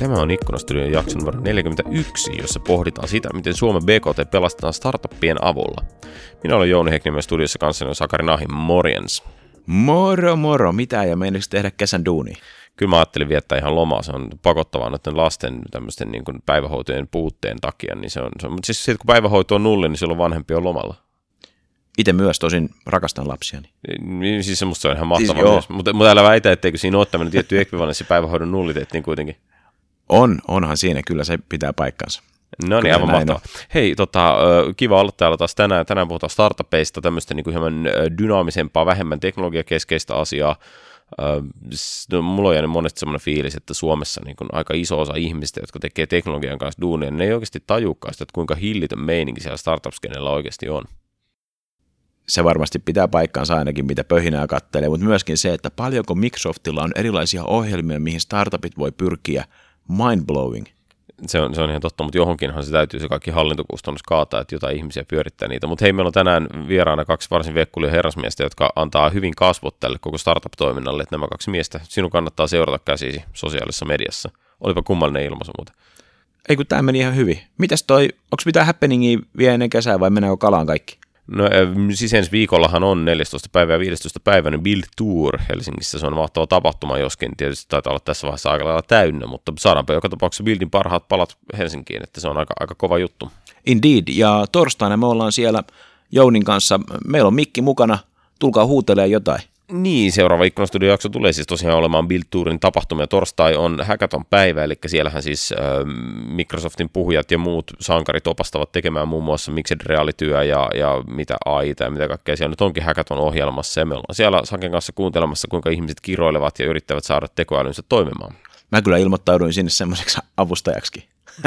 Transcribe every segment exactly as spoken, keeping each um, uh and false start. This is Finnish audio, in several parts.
Tämä on Ikkunastudion jakson numero neljäkymmentäyksi, jossa pohditaan sitä, miten Suomen B K T pelastetaan startuppien avulla. Minä olen Jouni Heikniemi, studiossa kanssani on Sakari Nahi. Morjens. Moro moro, mitä ja meinaatko tehdä kesän duunia? Kyllä mä ajattelin viettää ihan lomaa, se on pakottavaa noiden lasten tämmöisten niin kuin päivähoitojen puutteen takia, niin se on, se on mutta siis sit, kun päivähoito on nulli, niin silloin vanhempi on lomalla. Itse myös tosin rakastan lapsiani. Niin, siis semmoista se on ihan mahtavaa siis, mutta, mutta älä väitä, etteikö siinä ole tämmöinen tietty ekvivalenssi päivähoidon nulliteettiin kuitenkin. On, onhan siinä, kyllä se pitää paikkansa. No niin, aivan mahtavaa. Hei, tota, kiva olla täällä taas tänään. Tänään puhutaan startupeista, tämmöistä niin kuin hieman dynaamisempaa, vähemmän teknologiakeskeistä asiaa. No, mulla on jäänyt monesti semmoinen fiilis, että Suomessa niin kuin aika iso osa ihmistä, jotka tekee teknologian kanssa duunia, ne ei oikeasti tajukaan sitä, että kuinka hillitön meininki siellä startup-skenellä oikeasti on. Se varmasti pitää paikkaansa ainakin, mitä pöhinää kattelee, mutta myöskin se, että paljonko Microsoftilla on erilaisia ohjelmia, mihin startupit voi pyrkiä, mind-blowing. Se on, se on ihan totta, mutta johonkinhan se täytyy se kaikki hallintokustannus kaataa, että jotain ihmisiä pyörittää niitä. Mutta hei, meillä on tänään vieraana kaksi varsin vekkulia herrasmiestä, jotka antaa hyvin kasvot tälle koko startup-toiminnalle, että nämä kaksi miestä, sinun kannattaa seurata käsisi sosiaalisessa mediassa. Olipa kummallinen ilmaisu muuten. Ei kun tämä meni ihan hyvin. Mitäs toi, onko mitään happeningia vielä ennen kesää vai mennäänkö kalaan kaikki? No siis ensi viikollahan on neljästoista päivä ja viidestoista päivänä Build Tour Helsingissä. Se on mahtava tapahtuma, joskin tietysti taitaa olla tässä vaiheessa aika lailla täynnä, mutta saadaanpa joka tapauksessa Buildin parhaat palat Helsinkiin, että se on aika, aika kova juttu. Indeed, ja torstaina me ollaan siellä Jounin kanssa, meillä on mikki mukana, tulkaa huutelemaan jotain. Niin, seuraava Ikkunastudio-jakso tulee siis tosiaan olemaan Build Tourin tapahtumia. Torstai on hackathon päivä, eli siellähän siis äh, Microsoftin puhujat ja muut sankarit opastavat tekemään muun muassa mixed reality-työ ja, ja mitä A I ja mitä kaikkea siellä nyt onkin hackathon ohjelmassa. Ja me ollaan siellä Saken kanssa kuuntelemassa, kuinka ihmiset kiroilevat ja yrittävät saada tekoälynsä toimimaan. Mä kyllä ilmoittauduin sinne semmoiseksi avustajaksi.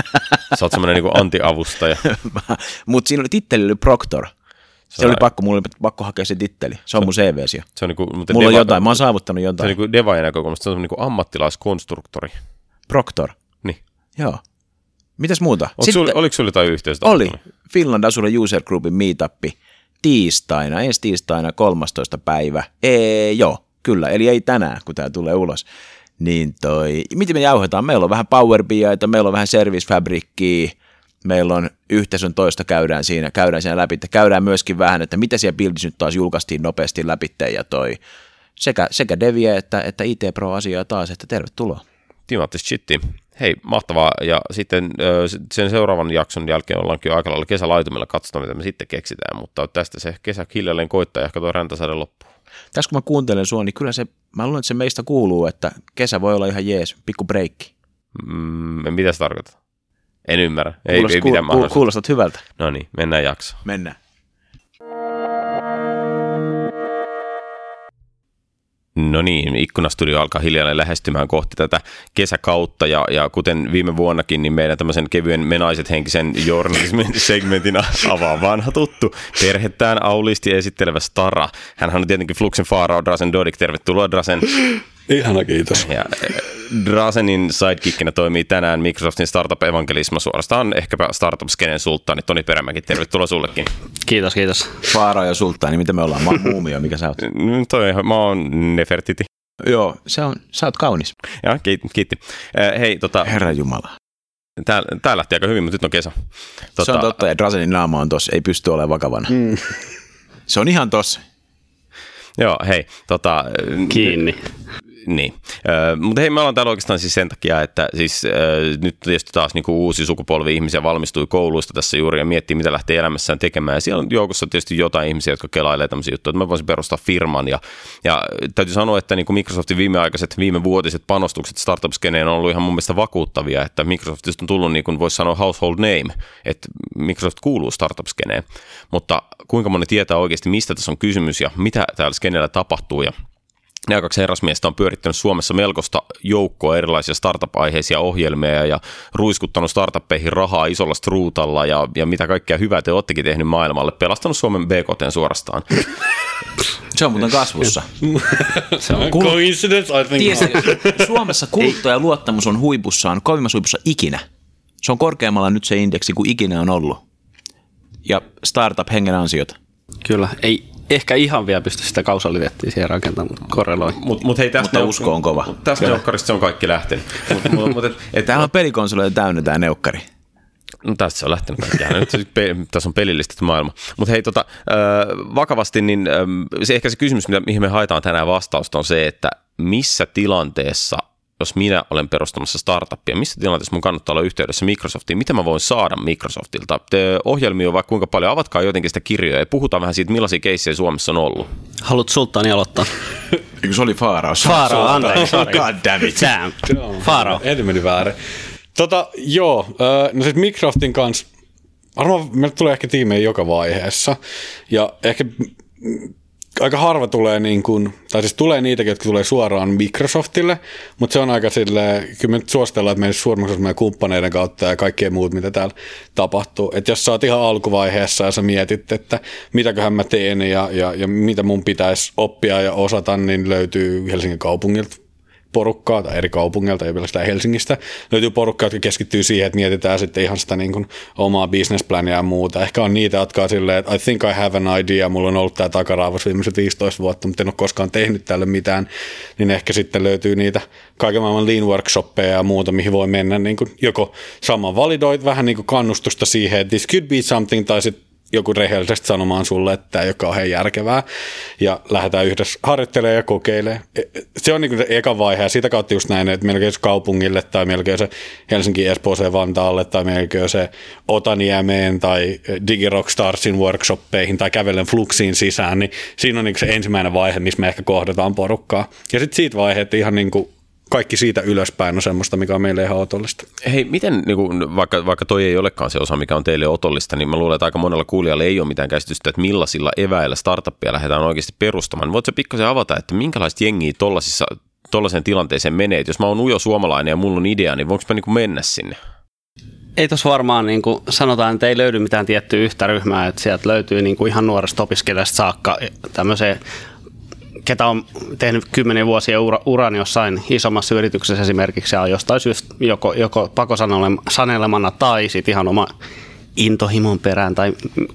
Sä oot semmoinen niin kuin anti-avustaja. Mutta siinä oli titteli oli Proctor. Se, se oli pakko, mulla oli pakko hakea se titteli. Se on mun C V:si jo. Se on niinku, mulla deva, on jotain, mä oon saavuttanut jotain. Se on niinku devajan näkökulmasta, se on niinku ammattilaiskonstruktori. Proctor. Niin. Joo. Mitäs muuta? Sitten, sul, oliko sulla jotain yhteistä? Oli. Finland Azure User Groupin meetuppi tiistaina, ensi tiistaina kolmastoista päivä. Ee, joo, kyllä, eli ei tänään, kun tää tulee ulos. Niin toi, miten me jauhetaan? Meillä on vähän Power B I:tä, meillä on vähän Service Fabrickia, meillä on yhteisön toista käydään siinä, käydään siinä läpi, käydään myöskin vähän, että mitä siellä Buildissä nyt taas julkaistiin nopeasti läpi ja toi sekä, sekä Deviä että, että I T Pro-asiaa taas, että tervetuloa. Timaattista shittiä. Hei, mahtavaa. Ja sitten sen seuraavan jakson jälkeen ollaankin aika lailla kesälaitumilla, katsotaan mitä me sitten keksitään, mutta tästä se kesä hiljalleen koittaa ja ehkä tuo räntäsade loppuu. Tässä kun mä kuuntelen sua, niin kyllä se, mä luulen, että se meistä kuuluu, että kesä voi olla ihan jees, pikku breikki. Mm, mitä se tarkoittaa? En ymmärrä. Ei, Kuulostat, ei mitään ku, mahdollista. Kuulostat hyvältä. No niin, mennään jaksoon. Mennään. No niin, Ikkunastudio alkaa hiljalleen lähestymään kohti tätä kesäkautta ja, ja kuten viime vuonnakin, niin meidän tämmöisen kevyen menaiset henkisen journalismin segmentin avaa vanha tuttu. Perhettään auliisti esittelevä Stara. Hänhän on tietenkin Fluxen Faarao, Drazen Dodik. Tervetuloa Drazen. Ihana, kiitos. Ja Drazenin sidekickinä toimii tänään Microsoftin startup-evankelisma, suorastaan ehkäpä startup-skenen sulttaani Toni Perämäki. Tervetuloa sullekin. Kiitos, kiitos. Faarao ja sulttaani, mitä me ollaan? Mä oon muumio, mikä sä oot? Toi, mä oon Nefertiti. Joo, se on, sä oot kaunis. Ja, kiitti. kiitti. Hei, tota... Herra Jumala. Tää, tää lähti aika hyvin, mutta nyt on kesä. Tota... Se on totta, ja Drazenin naama on tossa, ei pysty olemaan vakavana. Mm. Se on ihan tossa. Joo, hei, tota... Kiinni. Niin, äh, mutta hei, me ollaan täällä oikeastaan siis sen takia, että siis äh, nyt tietysti taas niin kuin uusi sukupolvi ihmisiä valmistui kouluista tässä juuri ja miettii, mitä lähtee elämässään tekemään. Ja siellä on joukossa tietysti jotain ihmisiä, jotka kelailee tämmöisiä juttuja, että mä voisin perustaa firman. Ja, ja täytyy sanoa, että niin kuin Microsoftin viimeaikaiset, viimevuotiset panostukset startup-skeneen on ollut ihan mun mielestä vakuuttavia, että Microsoftista on tullut, niin kuin voisi sanoa, household name, että Microsoft kuuluu startup-skeneen. Mutta kuinka moni tietää oikeasti, mistä tässä on kysymys ja mitä täällä skeneellä tapahtuu ja nämä kaksi herrasmiestä on pyörittänyt Suomessa melkoista joukkoa erilaisia startup-aiheisia ohjelmia ja ruiskuttanut startuppeihin rahaa isolla struutalla ja, ja mitä kaikkea hyvää te oottekin tehnyt maailmalle. Pelastanut Suomen B K T:n suorastaan. Se on muuten kasvussa. Se on Kul- coincidence, I think. Tiesi, Suomessa kuluttajaluottamus on huipussaan, kovimmassa huipussa ikinä. Se on korkeammalla nyt se indeksi kuin ikinä on ollut. Ja startup-hengen ansiota. Kyllä, ei, ehkä ihan vielä pysty sitä kausaliteettia siihen rakentamaan, mutta korreloi. Mut, mut hei, tästä mutta usko on kova. Tästä neukkarista se on kaikki lähtenyt. Mut, mut, mut, et, et, Tämähän on pelikonsoleja täynnä tämä neukkari. No tästä se on lähtenyt kaikkiaan. Nyt se, pe, tässä on pelillistetty maailma. Mutta hei, tota, äh, vakavasti, niin äh, se ehkä se kysymys, mitä, mihin me haetaan tänään vastausta, on se, että missä tilanteessa, jos minä olen perustamassa startuppia, missä tilanteessa mun kannattaa olla yhteydessä Microsoftiin, mitä mä voin saada Microsoftilta? Te ohjelmia on vaikka kuinka paljon, avatkaa jotenkin sitä kirjoja ja puhutaan vähän siitä, millaisia keissejä Suomessa on ollut. Haluat Sultani aloittaa? Eikö se oli Faarao? Faarao, anteeksi, sorry. God damn it. Damn. Faarao. Edi meni väärin. Tota, joo, no siis Microsoftin kanssa, varmaan meille tulee ehkä tiimejä joka vaiheessa, ja ehkä aika harva tulee niin kuin, tai siis tulee niitäkin, jotka tulee suoraan Microsoftille, mutta se on aika silleen, kyllä me nyt suositellaan, että meidän suurimmaksi meidän kumppaneiden kautta ja kaikkea muut, mitä täällä tapahtuu. Että jos sä oot ihan alkuvaiheessa ja sä mietit, että mitäköhän mä teen ja, ja, ja mitä mun pitäisi oppia ja osata, niin löytyy Helsingin kaupungilta porukkaa, tai eri kaupungilta, ei pelkästään Helsingistä. Löytyy porukkaa, jotka keskittyy siihen, että mietitään sitten ihan sitä niin kuin omaa businessplania ja muuta. Ehkä on niitä, jotka on silleen, että I think I have an idea, mulla on ollut tämä takaraavassa viimeiset viisitoista vuotta, mutta en ole koskaan tehnyt tälle mitään, niin ehkä sitten löytyy niitä kaiken maailman lean workshoppeja ja muuta, mihin voi mennä niin kuin joko saman validoit, vähän niin kuin kannustusta siihen, että this could be something, tai sitten joku rehellisesti sanomaan sulle, että tämä ei ole kauhean järkevää, ja lähdetään yhdessä harjoittelemaan ja kokeilemaan. Se on niin kuin se eka vaihe, ja sitä kautta just näin, että melkein se kaupungille, tai melkein se Helsinki, Espooseen, Vantaalle, tai melkein se Otaniemeen, tai DigiRockstarsin workshoppeihin, tai kävellen Fluxiin sisään, niin siinä on niin kuin se ensimmäinen vaihe, missä me ehkä kohdataan porukkaa. Ja sitten siitä vaiheesta ihan niin kuin kaikki siitä ylöspäin on semmoista, mikä on meille ihan otollista. Hei, miten, niin kuin, vaikka, vaikka toi ei olekaan se osa, mikä on teille otollista, niin mä luulen, että aika monella kuulijalla ei ole mitään käsitystä, että millaisilla eväillä startuppia lähdetään oikeasti perustamaan. Voitko pikkasen avata, että minkälaista jengiä tollaiseen tilanteeseen menee? Et jos mä oon ujo suomalainen ja mulla on idea, niin voinko mä niin kuin mennä sinne? Ei tuossa varmaan niin kuin sanotaan, että ei löydy mitään tiettyä yhtä ryhmää, että sieltä löytyy niin kuin ihan nuoresta opiskelijasta saakka tämmöiseen, ketä on tehnyt kymmenen vuosia ura, uran jossain isommassa yrityksessä esimerkiksi ja jostain syystä joko, joko pakosanelemana tai sitten ihan oma intohimon perään tai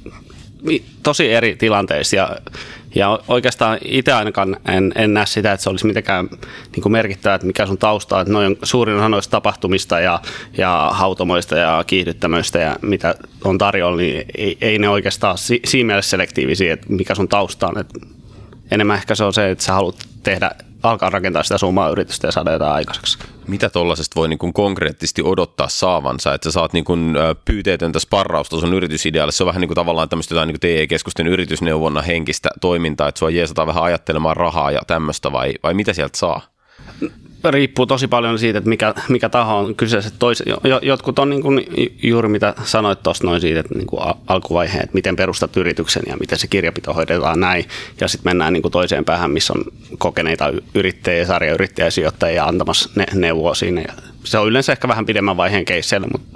tosi eri tilanteissa. Ja, ja oikeastaan itse ainakaan en, en näe sitä, että se olisi mitenkään niin kuin merkittävää, että mikä sun tausta on. Että noin suurin osa noista tapahtumista ja, ja hautomoista ja kiihdyttämöistä ja mitä on tarjolla, niin ei, ei ne oikeastaan si, siinä mielessä selektiivisiä, että mikä sun tausta on. Että enemmän ehkä se on se, että sä haluat tehdä, alkaa rakentaa sitä sun omaa yritystä ja saada jotain aikaiseksi. Mitä tuollaisesta voi niin kuin konkreettisesti odottaa saavansa, että sä saat niin kuin pyyteetöntä sparrausta sun yritysidealle? Se on vähän niin kuin tavallaan tämmöistä jotain niin kuin T E-keskusten yritysneuvonnan henkistä toimintaa, että sua jeesataan vähän ajattelemaan rahaa ja tämmöistä, vai, vai mitä sieltä saa? Riippuu tosi paljon siitä, että mikä, mikä taho on kyseessä. Tois, jotkut on niin kuin juuri mitä sanoit tuosta noin siitä, että niin kuin alkuvaiheen, että miten perustat yrityksen ja miten se kirjapito hoidetaan näin. Ja sitten mennään niin kuin toiseen päähän, missä on kokeneita yrittäjiä, sarjayrittäjiä, sijoittajia antamassa ne, neuvoa siinä. Ja se on yleensä ehkä vähän pidemmän vaiheen keisseillä, mutta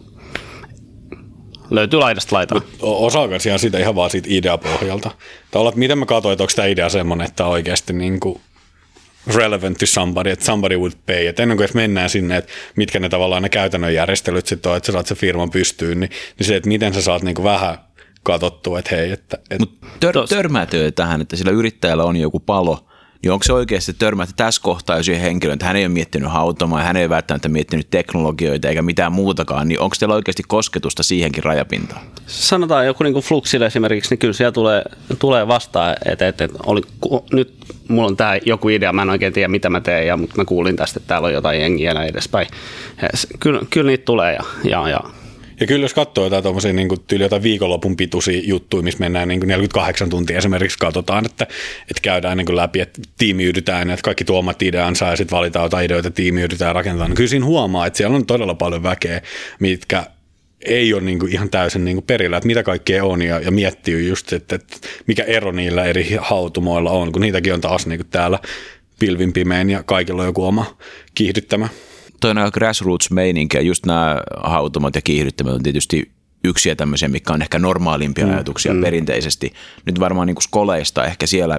löytyy laidasta laitaan. Osaako siellä siitä ihan vaan siitä ideapohjalta? Tavallaan, miten mä katsoin, että onko tämä idea semmoinen, että oikeasti niin kuin relevant to somebody, että somebody would pay. Et ennen kuin mennään sinne, että mitkä ne tavallaan ne käytännön järjestelyt sitten on, että sä saat se firman pystyyn, niin, niin se, että miten sä saat niinku vähän katsottua, että hei. Että, et Mutta tör, törmäätyö tähän, että sillä yrittäjällä on joku palo, niin onko se oikeasti törmätä tässä kohtaa, jos henkilö, että hän ei ole miettinyt hautomaa, hän ei välttämättä miettinyt teknologioita eikä mitään muutakaan, niin onko teillä oikeasti kosketusta siihenkin rajapintaan? Sanotaan joku niin kuin Fluxille esimerkiksi, niin kyllä siellä tulee, tulee vastaan, että, että, että oli, nyt mulla on tämä joku idea, mä en oikein tiedä mitä mä teen, ja, mutta mä kuulin tästä, että täällä on jotain jengiä ja edespäin. Ja kyllä, kyllä niitä tulee ja, ja, ja Ja kyllä jos katsoo jotain tuommoisia niin tyyli jotain viikonlopun pituisia juttuja, missä mennään niin neljäkymmentäkahdeksan tuntia esimerkiksi katsotaan, että, että käydään niin läpi, että tiimiydytään, että kaikki tuomat ideansa ja sitten valitaan jotain ideoita, tiimiydytään ja rakennetaan. Niin kyllä siinä huomaa, että siellä on todella paljon väkeä, mitkä ei ole niin ihan täysin niin perillä, että mitä kaikkea on ja, ja miettii just, että, että mikä ero niillä eri hautumoilla on, kun niitäkin on taas niin täällä pilvin pimein ja kaikilla on joku oma kiihdyttämä. Toi on grassroots-meininkiä, just nämä hautomat ja kiihdyttämät on tietysti yksiä tämmöisiä, mikä on ehkä normaalimpia mm, ajatuksia mm. perinteisesti. Nyt varmaan niin kuin skoleista ehkä siellä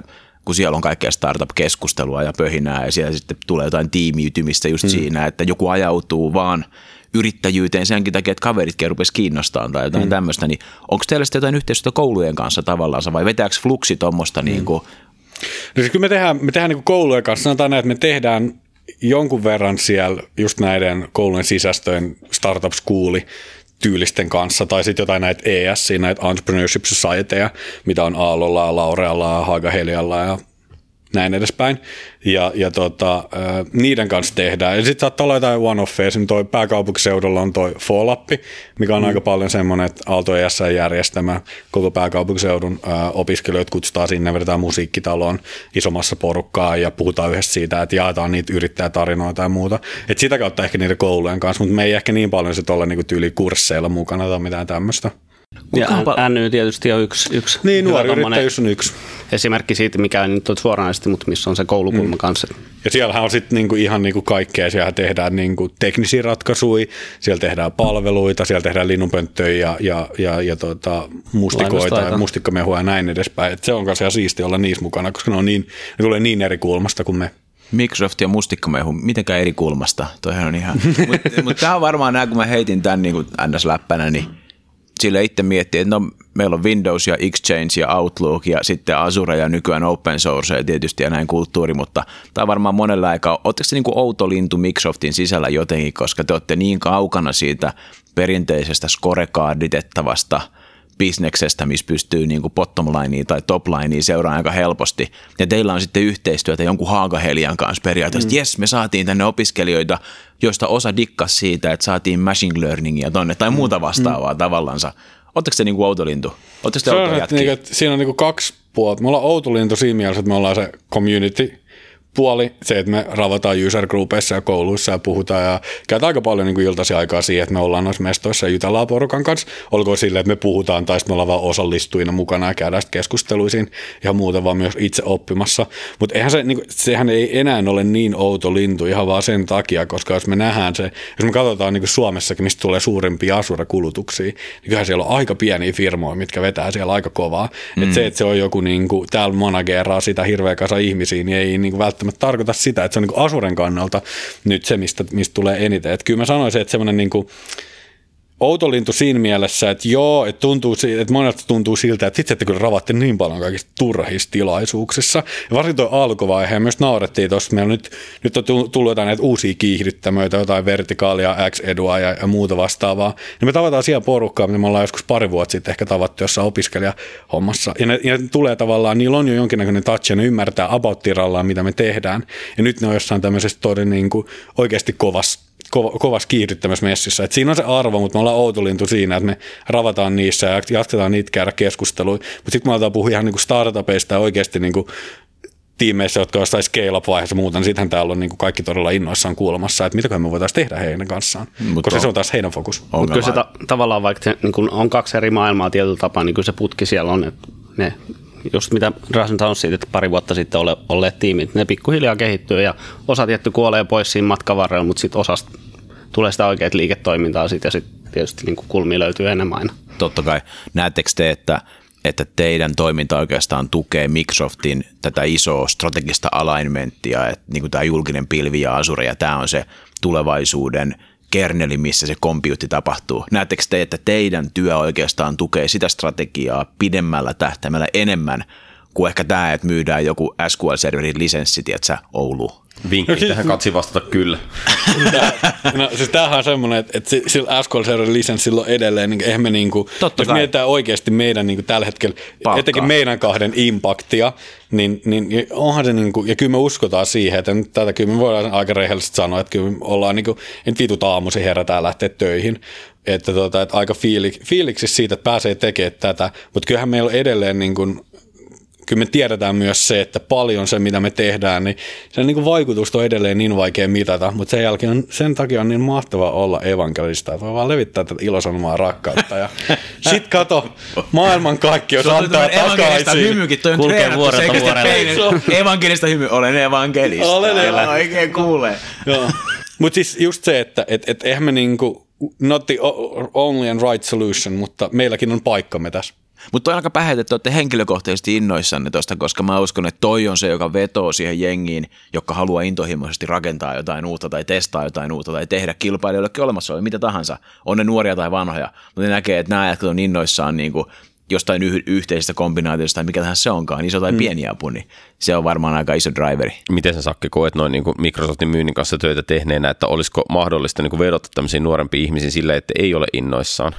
kun siellä on kaikkea startup-keskustelua ja pöhinää ja siellä sitten tulee jotain tiimiytymistä just mm. siinä, että joku ajautuu vaan yrittäjyyteen senkin takia, että kaveritkin rupesi kiinnostaa tai jotain mm. tämmöistä, niin onko teillä sitten jotain yhteistyötä koulujen kanssa tavallaan vai vetääkö Fluxi tuommoista mm. niin kuin? No siis kyllä me tehdään, me tehdään niin kuin koulujen kanssa, sanotaan näin, että me tehdään jonkun verran siellä just näiden koulujen sisästöjen startup schooli tyylisten kanssa, tai sitten jotain näitä E S, näitä Entrepreneurship Societyja, mitä on Aallolla ja Laurealla ja Haagahelialla ja näin edespäin. Ja, ja tota, niiden kanssa tehdään. Ja sitten saattaa olla jotain one-offeja. Esimerkiksi toi pääkaupunkiseudulla on toi Folappi, mikä on mm. aika paljon semmoinen, että Aalto E S järjestämä koko pääkaupunkiseudun ää, opiskelijoita kutsutaan sinne, vedetään musiikkitaloon isommassa porukkaa ja puhutaan yhdessä siitä, että jaetaan niitä yrittäjätarinoita ja muuta. Et sitä kautta ehkä niiden koulujen kanssa, mutta me ei ehkä niin paljon sit olla niinku tyyli kursseilla mukana tai mitään tämmöistä. Ja N Y tietysti on yksi. yksi niin, nuori yrittäjyys on yksi. Esimerkki siitä, mikä ei nyt ole suoranaisesti, mutta missä on se koulukulma mm. kanssa. Ja siellähän on sitten niinku ihan niinku kaikkea. Siellä tehdään niinku teknisiä ratkaisuja, siellä tehdään palveluita, siellä tehdään linnunpönttöjä ja, ja, ja, ja tota, mustikoita ja mustikkamehua ja näin edespäin. Et se on myös ihan siistiä olla niissä mukana, koska ne, on niin, ne tulee niin eri kulmasta kuin me. Microsoft ja mustikkamehu, mitenkään eri kulmasta. Toihan on ihan. Mutta mut tämä on varmaan nämä, kun mä heitin tämän niin N S-läppänä, niin sille itse miettii, että no, meillä on Windows ja Exchange ja Outlook ja sitten Azure ja nykyään Open Source ja tietysti ja näin kulttuuri, mutta tämä on varmaan monella aikaa. Oletteko te niin kuin outo lintu Microsoftin sisällä jotenkin, koska te olette niin kaukana siitä perinteisestä scorekaarditettavasta bisneksestä, missä pystyy niin kuin bottom linea tai top linea seuraamaan aika helposti. Ja teillä on sitten yhteistyötä jonkun Haagahelian kanssa periaatteessa, mm. jes, me saatiin tänne opiskelijoita, joista osa dikkas siitä, että saatiin machine learningia tonne tai muuta vastaavaa mm. tavallansa. Oletteko te niin kuin outolintu? Oletteko te outojätkiä? Niin, siinä on niin kuin kaksi puolta. Me ollaan outolintu siinä mielessä, että me ollaan se community puoli, se, että me ravataan user groupeissa ja kouluissa ja puhutaan ja käytetään aika paljon niin kuin iltaisia aikaa siihen, että me ollaan noissa mestoissa ja jutellaan porukan kanssa. Olkoon silleen, että me puhutaan tai sitten me ollaan vaan osallistuina mukana ja käydään sitten keskusteluisiin ihan muuten vaan myös itse oppimassa. Mutta eihän se, niin kuin, sehän ei enää ole niin outo lintu ihan vaan sen takia, koska jos me nähdään se, jos me katsotaan niin kuin Suomessakin, mistä tulee suurimpia Azure-kulutuksia, niin kyllähän siellä on aika pieniä firmoja, mitkä vetää siellä aika kovaa. Mm. Että se, että se on joku niin kuin, täällä manageraa sitä hirveä kasa ihmisiä, niin ei niin kuin välttämättä tarkoita sitä, että se on niin kuin Azuren kannalta nyt se, mistä, mistä tulee eniten. Että kyllä mä sanoisin, että semmoinen niin kuin outolintu siinä mielessä, että joo, että, tuntuu, että monelta tuntuu siltä, että itse että kyllä ravatte niin paljon kaikista turhissa tilaisuuksissa. Ja varsin toi alkuvaihe, ja myös naurettiin tuossa, meillä nyt, nyt on tullut jotain näitä uusia kiihdyttämöitä, jotain vertikaalia, X-edua ja, ja muuta vastaavaa. Ja me tavataan siellä porukkaa, mitä me ollaan joskus pari vuotta sitten ehkä tavattu jossain opiskelijahommassa. Ja ne, ja ne tulee tavallaan, niillä on jo jonkinnäköinen touch, ja ne ymmärtää about tirallaan, mitä me tehdään. Ja nyt ne on jossain tämmöisessä todella niin kuin oikeasti kovassa kovassa kiihdyttämässä messissä. Et siinä on se arvo, mutta me ollaan outolintu siinä, että me ravataan niissä ja jatketaan niitä käydä keskusteluja. Mutta sitten kun me aletaan puhua ihan niinku startupeista ja oikeasti niinku tiimeissä, jotka on jossain scale-up-vaiheessa muuta, niin sittenhän täällä on niinku kaikki todella innoissaan kuulemassa, että mitäköhän me voitaisiin tehdä heidän kanssaan, Mut koska on, se on taas heidän fokus. Mutta kyllä se ta- tavallaan, vaikka se niin kun on kaksi eri maailmaa tietyllä tapaa, niin kyllä se putki siellä on, että ne just mitä Rasen sanoi siitä, että pari vuotta sitten ole, olleet tiimit, ne pikkuhiljaa kehittyy ja osa tietty kuolee pois siinä matkan varrella, mutta sitten osasta tulee sitä oikeat liiketoimintaa sit, ja sitten tietysti niin kuin kulmia löytyy enemmän aina. Totta kai. Näettekö te, että, että teidän toiminta oikeastaan tukee Microsoftin tätä isoa strategista alignmenttia, että niin kuin tämä julkinen pilvi ja Azure, ja tämä on se tulevaisuuden kerneli, missä se kompyytti tapahtuu. Näettekö te, että teidän työ oikeastaan tukee sitä strategiaa pidemmällä tähtäimellä enemmän kuin ehkä tämä, että myydään joku S Q L-serverin lisenssi, tiedätkö, Ouluun? Vinkki no, tähän katsi vastata kyllä. No siis tämähän on semmoinen, että, että sillä S Q L-serverin lisenssillä on edelleen, niin eihän me niinku, jos mietitään oikeasti meidän niinku tällä hetkellä, palkkaa. Etenkin meidän kahden impaktia, niin, niin onhan se niinku, ja kyllä me uskotaan siihen, että nyt tätä kyllä me voidaan aika rehellisesti sanoa, että kyllä me ollaan niinku, en vitut aamuisin herätään lähteä töihin, että, tota, että aika fiilik, fiiliksissä siitä, että pääsee tekemään tätä, mutta kyllähän meillä on edelleen niinku, kyllä me tiedetään myös se, että paljon se, mitä me tehdään, niin sen niin kuin vaikutus on edelleen niin vaikea mitata, mutta sen jälkeen on, sen takia on niin mahtavaa olla evankelista, että voi vaan levittää tätä ilosanomaa rakkautta. Ja sit kato, maailman kaikki, jos antaa takaisin. Hymykin, toi on kulkee vuorelta vuorelle. Evankelista hymy, olen evankelista. Olen evankelista. Oikein kuulee. Mutta siis just se, että et, et eihän me niinku, not the only and right solution, mutta meilläkin on paikkamme tässä. Mutta toi on aika päheitä, että olette henkilökohtaisesti innoissanne tuosta, koska mä uskon, että toi on se, joka vetoo siihen jengiin, joka haluaa intohimoisesti rakentaa jotain uutta tai testaa jotain uutta tai tehdä kilpailijoillekin olemassa ole mitä tahansa. On ne nuoria tai vanhoja, mutta ne näkee, että nämä ajat on innoissaan niin kuin jostain yh- yhteisestä kombinaatiosta tai mikä tahansa se onkaan, iso tai pieni apu, niin se on varmaan aika iso driveri. Miten sä, Sakki, koet noin niin kuin Microsoftin myynnin kanssa töitä tehneenä, että olisiko mahdollista niin kuin vedota tämmöisiin nuorempiin ihmisiin sillä, että ei ole innoissaan?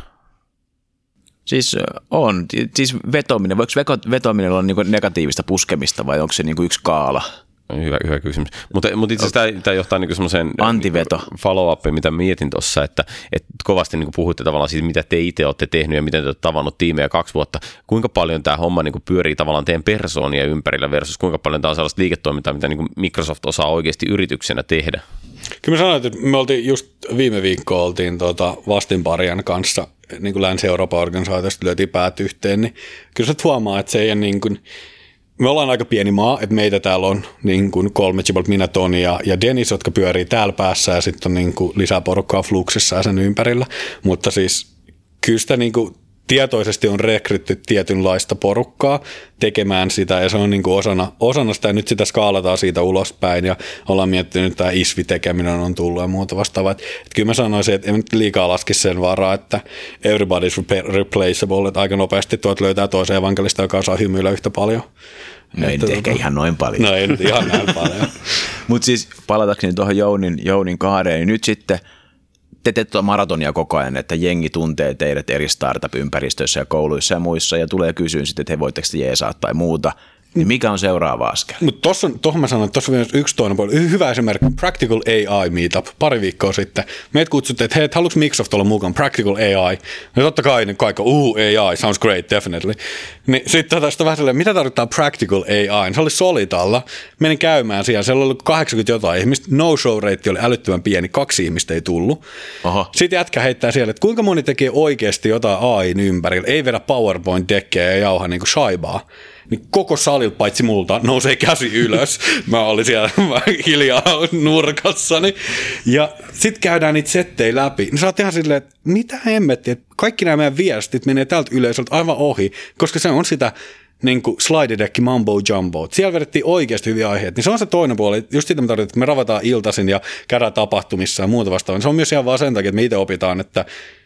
Siis on. Siis vetominen. Voiko vetominen olla niinku negatiivista puskemista vai onko se niinku yksi kaala? Hyvä, hyvä kysymys. Mutta, mutta itse asiassa tämä johtaa niinku semmoiseen antiveto follow-upiin, mitä mietin tuossa, että, että kovasti niinku puhutte tavallaan siitä, mitä te itse olette tehnyt ja miten te olette tavannut tiimejä kaksi vuotta. Kuinka paljon tämä homma niinku pyörii tavallaan teidän persoonia ympärillä versus kuinka paljon tämä on sellaista liiketoimintaa, mitä niinku Microsoft osaa oikeasti yrityksenä tehdä? Kyllä mä sanoin, että me oltiin just viime viikkoa oltiin tuota vastinparjan kanssa niin kuin Länsi-Euroopan organisaatiosta löytiin päät yhteen, niin kyllä sä huomaa, että se ei niin kuin, me ollaan aika pieni maa, että meitä täällä on niin kuin kolme Chibalt, minä, Toni ja, ja Dennis, jotka pyörii täällä päässä ja sitten on niin kuin lisää porukkaa Fluxissa ja sen ympärillä, mutta siis kyllä sitä niin kuin tietoisesti on rekrytty tietynlaista porukkaa tekemään sitä ja se on niin kuin osana, osana sitä ja nyt sitä skaalataan siitä ulospäin ja ollaan miettinyt, että tämä I S V I-tekeminen on tullut ja muuta vastaavaa. Että, että kyllä mä sanoisin, että en nyt liikaa laskisi sen varaa, että everybody's replaceable, että aika nopeasti tuot löytää toisen evankelista, joka osaa hymyillä yhtä paljon. No ei nyt ehkä ihan noin paljon. No ei nyt ihan näin paljon. Mutta siis palatakseni tuohon Jounin, Jounin kaareen, niin nyt sitten te teette maratonia koko ajan, että jengi tuntee teidät eri startup-ympäristöissä ja kouluissa ja muissa ja tulee kysyä sitten, että he voitteko te jeesaa tai muuta. Niin mikä on seuraava askel? Mutta tuohon mä sanon, että tuossa on myös yksi toinen puoli. Hyvä esimerkki, Practical A I Meetup, pari viikkoa sitten. Meitä kutsuttiin, että hei, haluatko Microsoft olla mukaan, Practical A I? No totta kai, niin kaikki, uh, A I, sounds great, definitely. Niin sitten tästä vähän silleen, mitä tarkoittaa Practical A I? Se oli Solitalla, menin käymään siellä, siellä oli kahdeksankymmentä jotain ihmistä, no-show rate oli älyttömän pieni, kaksi ihmistä ei tullut. Oho. Sitten jätkä heittää siellä, että kuinka moni tekee oikeasti jotain A I:n ympärillä, ei vedä PowerPoint-dekkejä ja jauha niin kuin shaibaa. Niin koko salilta paitsi multa nousee käsi ylös. Mä olin siellä hiljaa nurkassani. Ja sit käydään niitä settejä läpi. Niin sä oot ihan silleen, että mitä hemmettiä, että kaikki nämä meidän viestit menee tältä yleisöltä aivan ohi, koska se on sitä niin kuin slide deck mambo jumbo. Siellä vedettiin oikeasti hyviä aiheita. Niin se on se toinen puoli. Just sitä me tarvitaan, että me ravataan iltaisin ja käydään tapahtumissa ja muuta vastaavaa. Se on myös ihan vaan sen takia, että me itse opitaan, että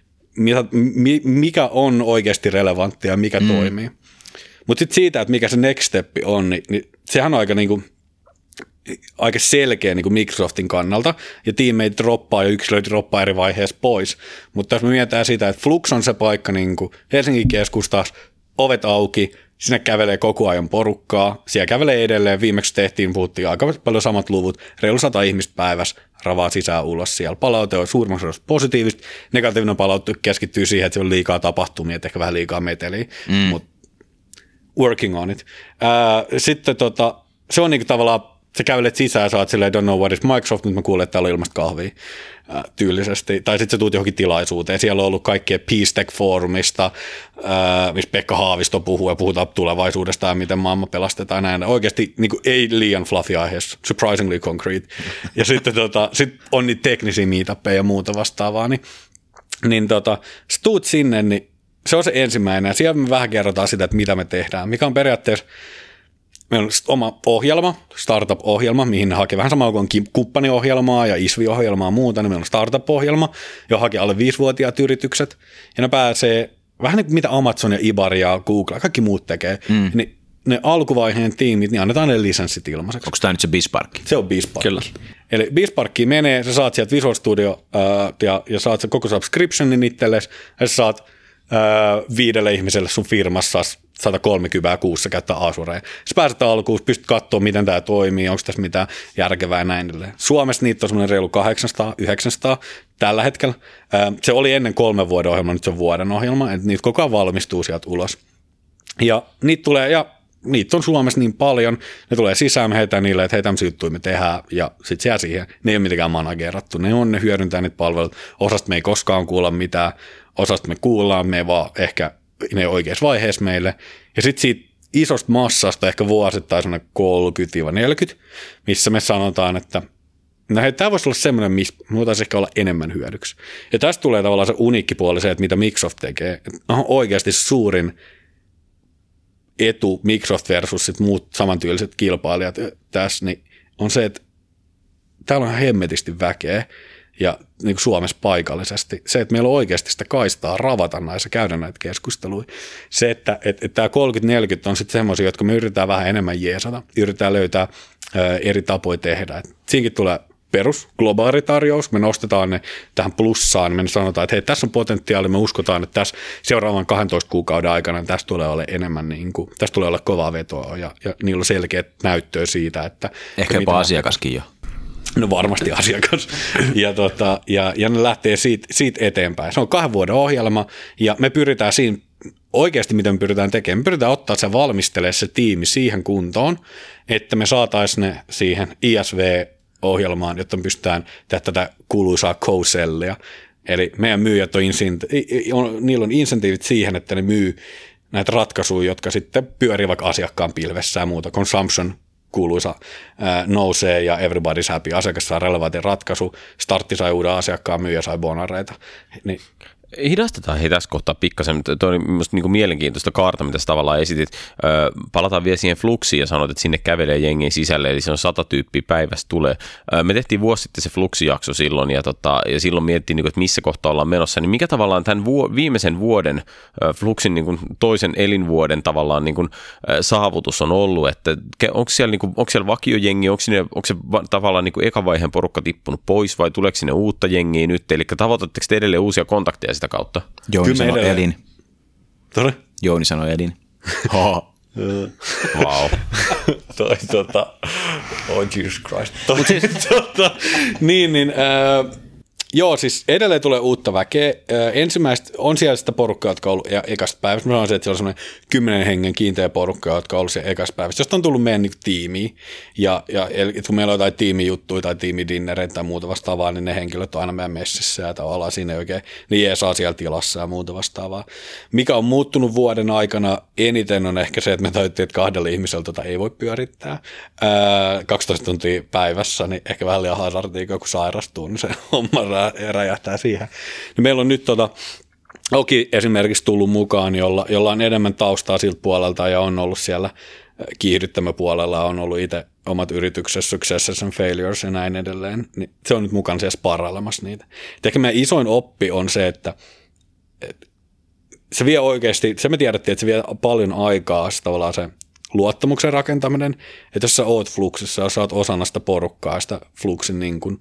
mikä on oikeasti relevanttia ja mikä mm. toimii. Mutta sitten siitä, että mikä se next step on, niin, niin sehän on aika, niinku, aika selkeä niinku Microsoftin kannalta, ja tiimeit droppaa ja yksilöitä droppaa eri vaiheessa pois. Mutta jos me mietitään sitä, että Flux on se paikka niinku Helsingin keskustassa, ovet auki, sinne kävelee koko ajan porukkaa, siellä kävelee edelleen, viimeksi tehtiin, puhuttiin aika paljon samat luvut, reilu sata ihmistä päivässä ravaa sisään ulos siellä. Palaute on suurimmaksi osassa positiivista, negatiivinen palaute keskittyy siihen, että se on liikaa tapahtumia, että ehkä vähän liikaa meteliä, mm. mutta working on it. Ää, sitten tota, se on niinku tavallaan, sä kävelet sisään ja saat silleen, don't know what is Microsoft, nyt mä kuulen, että täällä on ilmasta kahvia ää, tyylisesti. Tai sitten sä tuut johonkin tilaisuuteen. Siellä on ollut kaikkea Peace-Tech-foorumista, ää, missä Pekka Haavisto puhuu ja puhutaan tulevaisuudesta ja miten maailma pelastetaan näin. Oikeasti niinku, ei liian fluffy aiheessa, surprisingly concrete. Ja sitten tota, sit on niitä teknisiä meetuppeja ja muuta vastaavaa. Niin, niin tota, sä tuut sinne, niin se on se ensimmäinen, ja siellä me vähän kerrotaan sitä, että mitä me tehdään, mikä on periaatteessa, meillä on oma ohjelma, startup-ohjelma, mihin ne hakee vähän samalla kuin kumppaniohjelmaa ja I S V I-ohjelmaa ja muuta, niin meillä on startup-ohjelma, johon hakee alle viisivuotiaat yritykset, ja ne pääsee vähän niin kuin mitä Amazon ja Ibar ja Google, kaikki muut tekee, mm. niin ne alkuvaiheen tiimit, niin annetaan ne lisenssit ilmaiseksi. Onko tämä nyt se BizSpark? Se on BizSpark. Kyllä. Eli BizSparkiin menee, sä saat sieltä Visual Studio ää, ja, ja saat sen koko subscriptionin itsellesi, ja sä saat Öö, viidelle ihmiselle sun firmassa sata kolmekymmentä kuussa käyttää Azurea. Sä pääset alkuun, pystyt katsoa, miten tämä toimii, onko tässä mitään järkevää ja näin edelleen. Suomessa niitä on semmoinen reilu kahdeksansataa yhdeksänsataa tällä hetkellä. Öö, se oli ennen kolmen vuoden ohjelma, nyt se on vuoden ohjelma, että niitä koko ajan valmistuu sieltä ulos. Ja niitä tulee, ja niitä on Suomessa niin paljon, ne tulee sisään, me heitään niille, että hei, tämmöisiä juttuja me tehdään, ja sitten siellä siihen, ne ei ole mitenkään managerattu, ne on, ne hyödyntää niitä palveluita, osasta me ei koskaan kuulla mitään, osasta me kuullaan, me ei vaan ehkä ne oikeassa vaiheessa meille. Ja sitten siitä isosta massasta ehkä vuosittain semmoinen kolmekymmentä neljäkymmentä, missä me sanotaan, että no hei, tämä voisi olla semmoinen, missä me voitaisiin ehkä olla enemmän hyödyksi. Ja tästä tulee tavallaan se uniikki puoli se, että mitä Microsoft tekee. Että on oikeasti suurin etu Microsoft versus sit muut samantyyliset kilpailijat tässä, niin on se, että täällä on hemmetisti väkeä ja niin kuin Suomessa paikallisesti. Se, että meillä on oikeasti sitä kaistaa ravata näissä, käydä näitä keskusteluja. Se, että et, et tämä kolmekymmentä neljäkymmentä on sitten semmoisia, jotka me yritetään vähän enemmän jeesata, yritetään löytää ää, eri tapoja tehdä. Et siinäkin tulee perus globaali tarjous, me nostetaan ne tähän plussaan, me sanotaan, että hei, tässä on potentiaali, me uskotaan, että tässä seuraavan kahdentoista kuukauden aikana tästä tulee olla enemmän, niin kuin, tästä tulee olla kovaa vetoa ja, ja niillä on selkeät näyttöä siitä, että... Ehkä jopa asiakaskin jo. No varmasti asiakas. Ja, tota, ja, ja ne lähtee siitä, siitä eteenpäin. Se on kahden vuoden ohjelma ja me pyritään siinä oikeasti, mitä me pyritään tekemään. Me pyritään ottaa se valmistelemaan se tiimi siihen kuntoon, että me saataisiin ne siihen I S V-ohjelmaan, jotta me pystytään tehdä tätä kuuluisaa co-sellia. Eli meidän myyjät on, on, niillä on insentiivit siihen, että ne myy näitä ratkaisuja, jotka sitten pyörii vaikka asiakkaan pilvessä ja muuta. Consumption kuuluisa ää, nousee ja everybody's happy. Asiakas saa relevantin ratkaisu, startti sai uuden asiakkaan, myyjä sai bonareita. Niin. Hidastetaan hei tässä kohtaa pikkasen. Tuo oli minusta niin kuin mielenkiintoista kaarta, mitä sä tavallaan esitit. Öö, palataan vielä siihen Fluxiin ja sanoit, että sinne kävelee jengiä sisälle, eli se on sata tyyppiä päivässä tulee. Öö, me tehtiin vuosi sitten se Fluxi-jakso silloin, ja, tota, ja silloin mietittiin, niin kuin, että missä kohtaa ollaan menossa. Niin mikä tavallaan tämän vuo, viimeisen vuoden, öö, Fluxin niin kuin toisen elinvuoden tavallaan niin kuin, öö, saavutus on ollut, että onko siellä, niin kuin, onko siellä vakiojengi, onko, sinne, onko se va, tavallaan niin kuin ekan vaiheen porukka tippunut pois, vai tuleeko sinne uutta jengiä nyt, eli tavoitatteko te edelleen uusia kontakteja sitä kautta? Jouni sanoi edelleen. Edin. Tore? Jouni sanoi Edin. Wow. Toi tota, oh Jesus Christ. Toi, siis, tota, niin, niin, äh, joo, siis edelleen tulee uutta väkeä. Äh, ensimmäistä on siellä sitä porukkaa, jotka on ollut ekasta päivästä. Mä sanoisin, että siellä on semmoinen kymmenen hengen kiinteä porukkaa, jotka on ollut siellä ekasta päivästä, josta on tullut meidän niin tiimiin. Ja, ja kun meillä on jotain tiimijuttuja tai tiimidinnereitä tai muuta vastaavaa, niin ne henkilöt on aina meidän messissä ja ollaan siinä oikein, niin jeesaa siellä tilassa ja muuta vastaavaa. Mikä on muuttunut vuoden aikana eniten on ehkä se, että me tajuttiin, että kahdella ihmisellä tota ei voi pyörittää ää, kaksitoista tuntia päivässä, niin ehkä vähän liian hazardia, kun sairastuu, niin se homma räjähtää siihen. Niin meillä on nyt tota, Oki esimerkiksi tullut mukaan, jolla, jolla on enemmän taustaa siltä puolelta ja on ollut siellä kiihdyttämäpuolella, on ollut itse omat yrityksessä, successes and failures ja näin edelleen. Niin se on nyt mukana siellä sparrailemassa niitä. Et ehkä meidän isoin oppi on se, että, että se vie oikeasti, se me tiedettiin, että se vie paljon aikaa se tavallaan se luottamuksen rakentaminen, että jos sä oot Fluxissa, jos sä oot osana sitä porukkaa, sitä Fluxin niin kuin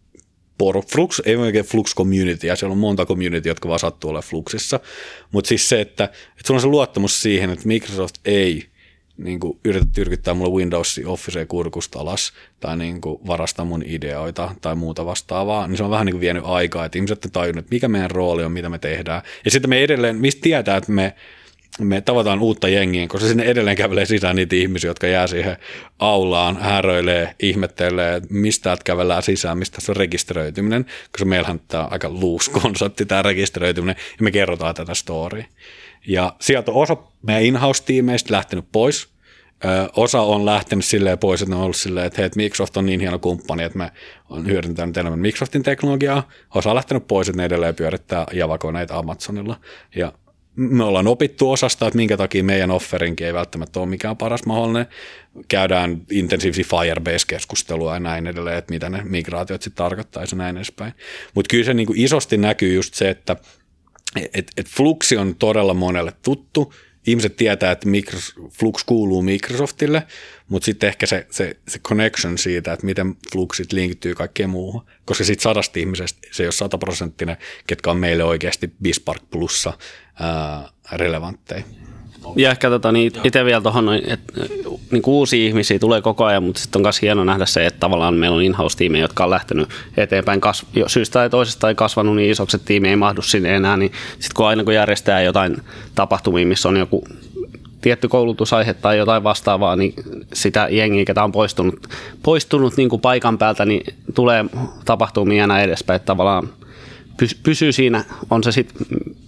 Flux, ei oikein Flux community, ja siellä on monta community, jotka vaan sattuu olemaan Fluxissa, mutta siis se, että, että sulla on se luottamus siihen, että Microsoft ei niin kuin, yritä tyrkyttää mulle Windowsin Officeen kurkusta alas tai niin kuin, varastaa mun ideoita tai muuta vastaavaa, niin se on vähän niin kuin vienyt aikaa, että ihmiset on tajunnut, että mikä meidän rooli on, mitä me tehdään. Ja sitten me edelleen, mistä tietää, että me me tavataan uutta jengiä, koska sinne edelleen kävelee sisään niitä ihmisiä, jotka jää siihen aulaan, häröilee, ihmettelee, mistä kävellään sisään, mistä se on rekisteröityminen, koska meillähän tämä on aika loose konsepti, tämä rekisteröityminen, ja me kerrotaan tätä storya. Ja sieltä on osa meidän in-house-tiimeistä lähtenyt pois, Ö, osa on lähtenyt silleen pois, että ne on ollut silleen, että hei, että Microsoft on niin hieno kumppani, että me on hyödyntänyt enemmän Microsoftin teknologiaa, osa on lähtenyt pois, että ne edelleen pyörittää Java-koneita Amazonilla, ja me ollaan opittu osasta, että minkä takia meidän offerinkin ei välttämättä ole mikään paras mahdollinen. Käydään intensiivisiä Firebase-keskustelua ja näin edelleen, että mitä ne migraatiot sitten tarkoittaisi ja näin edespäin. Mutta kyllä se niinku isosti näkyy just se, että et, et Fluxi on todella monelle tuttu. Ihmiset tietää, että Flux kuuluu Microsoftille, mutta sitten ehkä se, se, se connection siitä, että miten Fluxit linkittyy kaikkeen muuhun. Koska siitä sadasta ihmisestä se ei ole sataprosenttinen, ketkä on meille oikeasti BizSpark Plussa ää, relevantteja. Ja ehkä tota, niin itse vielä tuohon, että niin uusia ihmisiä tulee koko ajan, mutta sitten on myös hieno nähdä se, että tavallaan meillä on in-house-tiimejä, jotka on lähtenyt eteenpäin kasv- syystä tai toisesta tai kasvanut niin isoksi, että tiimi ei mahdu sinne enää, niin sitten kun aina kun järjestää jotain tapahtumia, missä on joku tietty koulutusaihe tai jotain vastaavaa, niin sitä jengiä, ketä on poistunut, poistunut niin kuin paikan päältä, niin tulee tapahtumia enää edespäin, että tavallaan pysyy siinä, on se sitten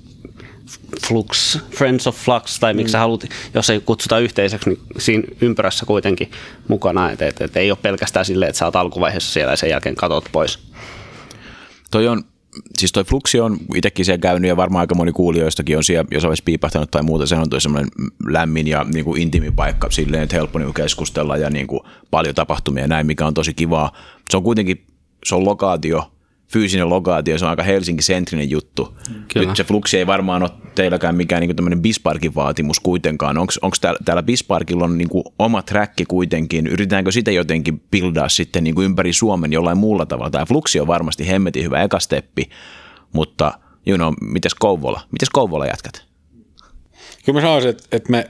Flux, Friends of Flux, tai miksi mm. sä haluat, jos ei kutsuta yhteisöksi, niin siinä ympyrässä kuitenkin mukana, että et, et ei ole pelkästään silleen, että sä oot alkuvaiheessa siellä ja sen jälkeen katot pois. Toi on siis toi Fluxi on itsekin siellä käynyt ja varmaan aika moni kuulijoistakin on siellä jossain vaiheessa piipahtanut tai muuta. Se on toi semmoinen lämmin ja niin kuin intiimi paikka silleen, että helppo niin kuin keskustella ja niin kuin paljon tapahtumia ja näin, mikä on tosi kivaa. Se on kuitenkin, se on lokaatio, fyysinen lokaatio, se on aika Helsinki-sentrinen juttu. Kyllä. Nyt se Fluxi ei varmaan ole teilläkään mikään niin kuin tämmöinen Bisparkin vaatimus kuitenkaan. Onko täällä, täällä Bisparkilla on niin kuin oma träkki kuitenkin? Yritetäänkö sitä jotenkin buildaa sitten niin kuin ympäri Suomen jollain muulla tavalla? Tämä Fluxi on varmasti hemmetin hyvä eka steppi, mutta you know, mites Kouvola? Mites Kouvola jätkät? Kyllä mä sanoisin, että, että me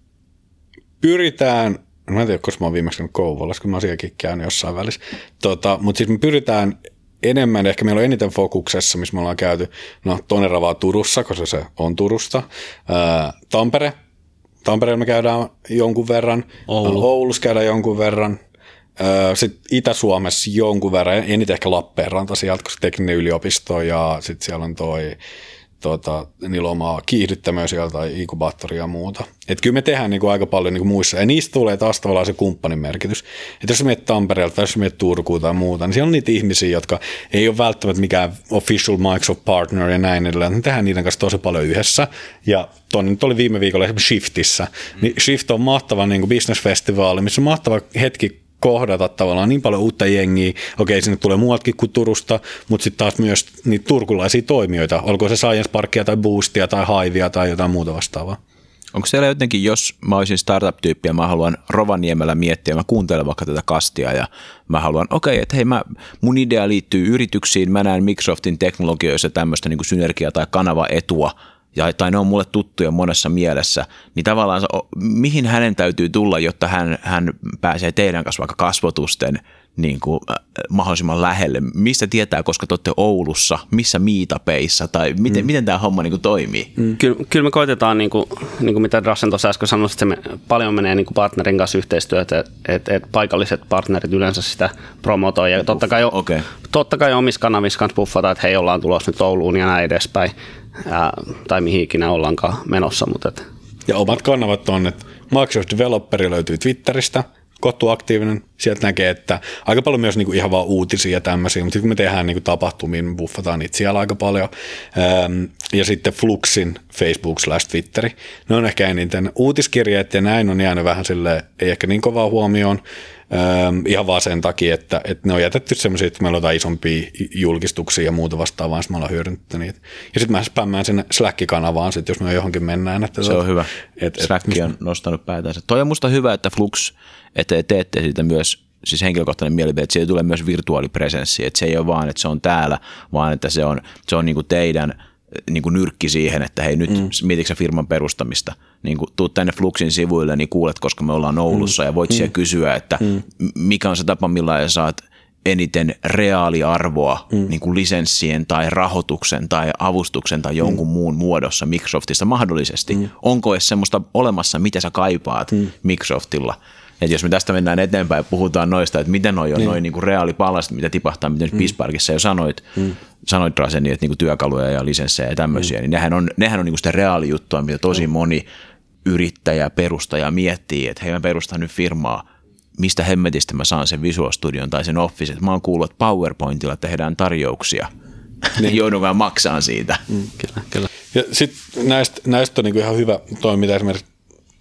pyritään, mä en tiedä, koska mä oon viimeksi käynyt Kouvolassa, kun mä oon sielläkin käynyt jossain välissä, tota, mutta siis me pyritään enemmän, ehkä meillä on eniten fokuksessa, missä me ollaan käyty, no Toneravaa Turussa, koska se on Turusta, ää, Tampere, Tampereella me käydään jonkun verran, Oulu. Oulussa käydään jonkun verran, sitten Itä-Suomessa jonkun verran, eniten ehkä Lappeenranta sieltä, koska tekninen yliopisto ja sitten siellä on toi Tuota, niillä omaa kiihdyttämöä sieltä tai inkubaattoria ja muuta. Että kyllä me tehdään niinku aika paljon niinku muissa, ja niistä tulee taas tavallaan se kumppanin merkitys. Että jos menet Tampereelta tai jos menet Turkuun tai muuta, niin siellä on niitä ihmisiä, jotka ei ole välttämättä mikään official Microsoft partner ja näin edelleen. Me tehdään niiden kanssa tosi paljon yhdessä. Ja tuonne nyt oli viime viikolla Shiftissä. Mm. Niin Shift on mahtava niinku business-festivaali, missä on mahtava hetki kohdata tavallaan niin paljon uutta jengiä. Okei, sinne tulee muualtakin kuin Turusta, mutta sitten taas myös niitä turkulaisia toimijoita. Olko se Science Parkia tai Boostia tai Hivea tai jotain muuta vastaavaa. Onko siellä jotenkin, jos mä olisin startup-tyyppi ja mä haluan Rovaniemellä miettiä, mä kuuntelen vaikka tätä kastia ja mä haluan, okei, okay, että hei, mä, mun idea liittyy yrityksiin, mä näen Microsoftin teknologioissa tämmöistä niin kuin synergia- tai kanavaetua, ja, tai ne on mulle tuttuja monessa mielessä, niin tavallaan mihin hänen täytyy tulla, jotta hän, hän pääsee teidän kanssa vaikka kasvotusten niin kuin, äh, mahdollisimman lähelle? Mistä tietää, koska te olette Oulussa, missä meetupeissa, tai miten, mm. miten tämä homma niin kuin toimii? Mm. Kyllä, kyllä me koitetaan, niin kuin, niin kuin mitä Drasen tuossa äsken sanoi, että se me, paljon menee niin kuin partnerin kanssa yhteistyötä, että et, et paikalliset partnerit yleensä sitä promotoi, ja totta kai, okay. totta kai omissa kanavissa kanssa buffataan, että hei, ollaan tulossa nyt Ouluun ja näin edespäin. Ää, tai mihin ikinä ollaankaan menossa. Mutta et. Ja omat kanavat on, että Microsoft Developeri löytyy Twitteristä, Kottu aktiivinen, sieltä näkee, että aika paljon myös niinku ihan vaan uutisia ja tämmöisiä, mutta sitten kun me tehdään niinku tapahtumia, me buffataan niitä siellä aika paljon. Ähm, ja sitten Fluxin Facebook slash Twitteri. Ne on ehkä eniten uutiskirjeet ja näin on jäänyt vähän silleen, ei ehkä niin kovaa huomioon. Ähm, ihan vaan sen takia, että, että ne on jätetty semmoisia, että meillä on jotain isompia julkistuksia ja muuta vastaavaa, sitten me ollaan hyödynnetty niitä. Ja sitten mä spämmään sinne Slack-kanavaan, sit, jos me johonkin mennään. Että se on hyvä. Et, et, Slack on nostanut päätänsä. Toi on musta hyvä, että Flux, että te teette siitä myös, siis henkilökohtainen mielipide, että siitä tulee myös virtuaalipresenssi, että se ei ole vaan, että se on täällä, vaan että se on, se on niinku teidän niin kuin nyrkki siihen, että hei nyt mm. mietitkö firman perustamista, niin kuin tuut tänne Fluxin sivuille, niin kuulet, koska me ollaan Oulussa mm. ja voit mm. siellä kysyä, että mm. mikä on se tapa, millä sä saat eniten reaaliarvoa mm. niin kuin lisenssien tai rahoituksen tai avustuksen tai jonkun mm. muun muodossa Microsoftista mahdollisesti. Mm. Onko edes semmoista olemassa, mitä sä kaipaat mm. Microsoftilla? Että jos me tästä mennään eteenpäin ja puhutaan noista, että miten noi on niin. noin niin reaalipalasta, mitä tipahtaa, miten mm. Bisparkissa jo sanoit, mm. sanoit Draseni, että niin kuin työkaluja ja lisenssejä ja tämmöisiä, mm. niin nehän on, nehän on niin kuin sitä reaalijuttua, mitä tosi mm. moni yrittäjä, perustaja miettii, että hei mä perustan nyt firmaa, mistä hemmetistä mä saan sen Visual Studion tai sen Office, että mä oon kuullut, että PowerPointilla tehdään tarjouksia, niin joudunkaan maksaa siitä. Mm. Kyllä, kyllä. Ja sitten näistä, näistä on niin kuin ihan hyvä toiminta esimerkiksi,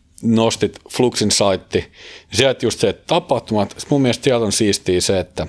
nostit Fluxin saitti, sieltä just se, että tapahtumat, sitten mun mielestä sieltä on siistiä se, että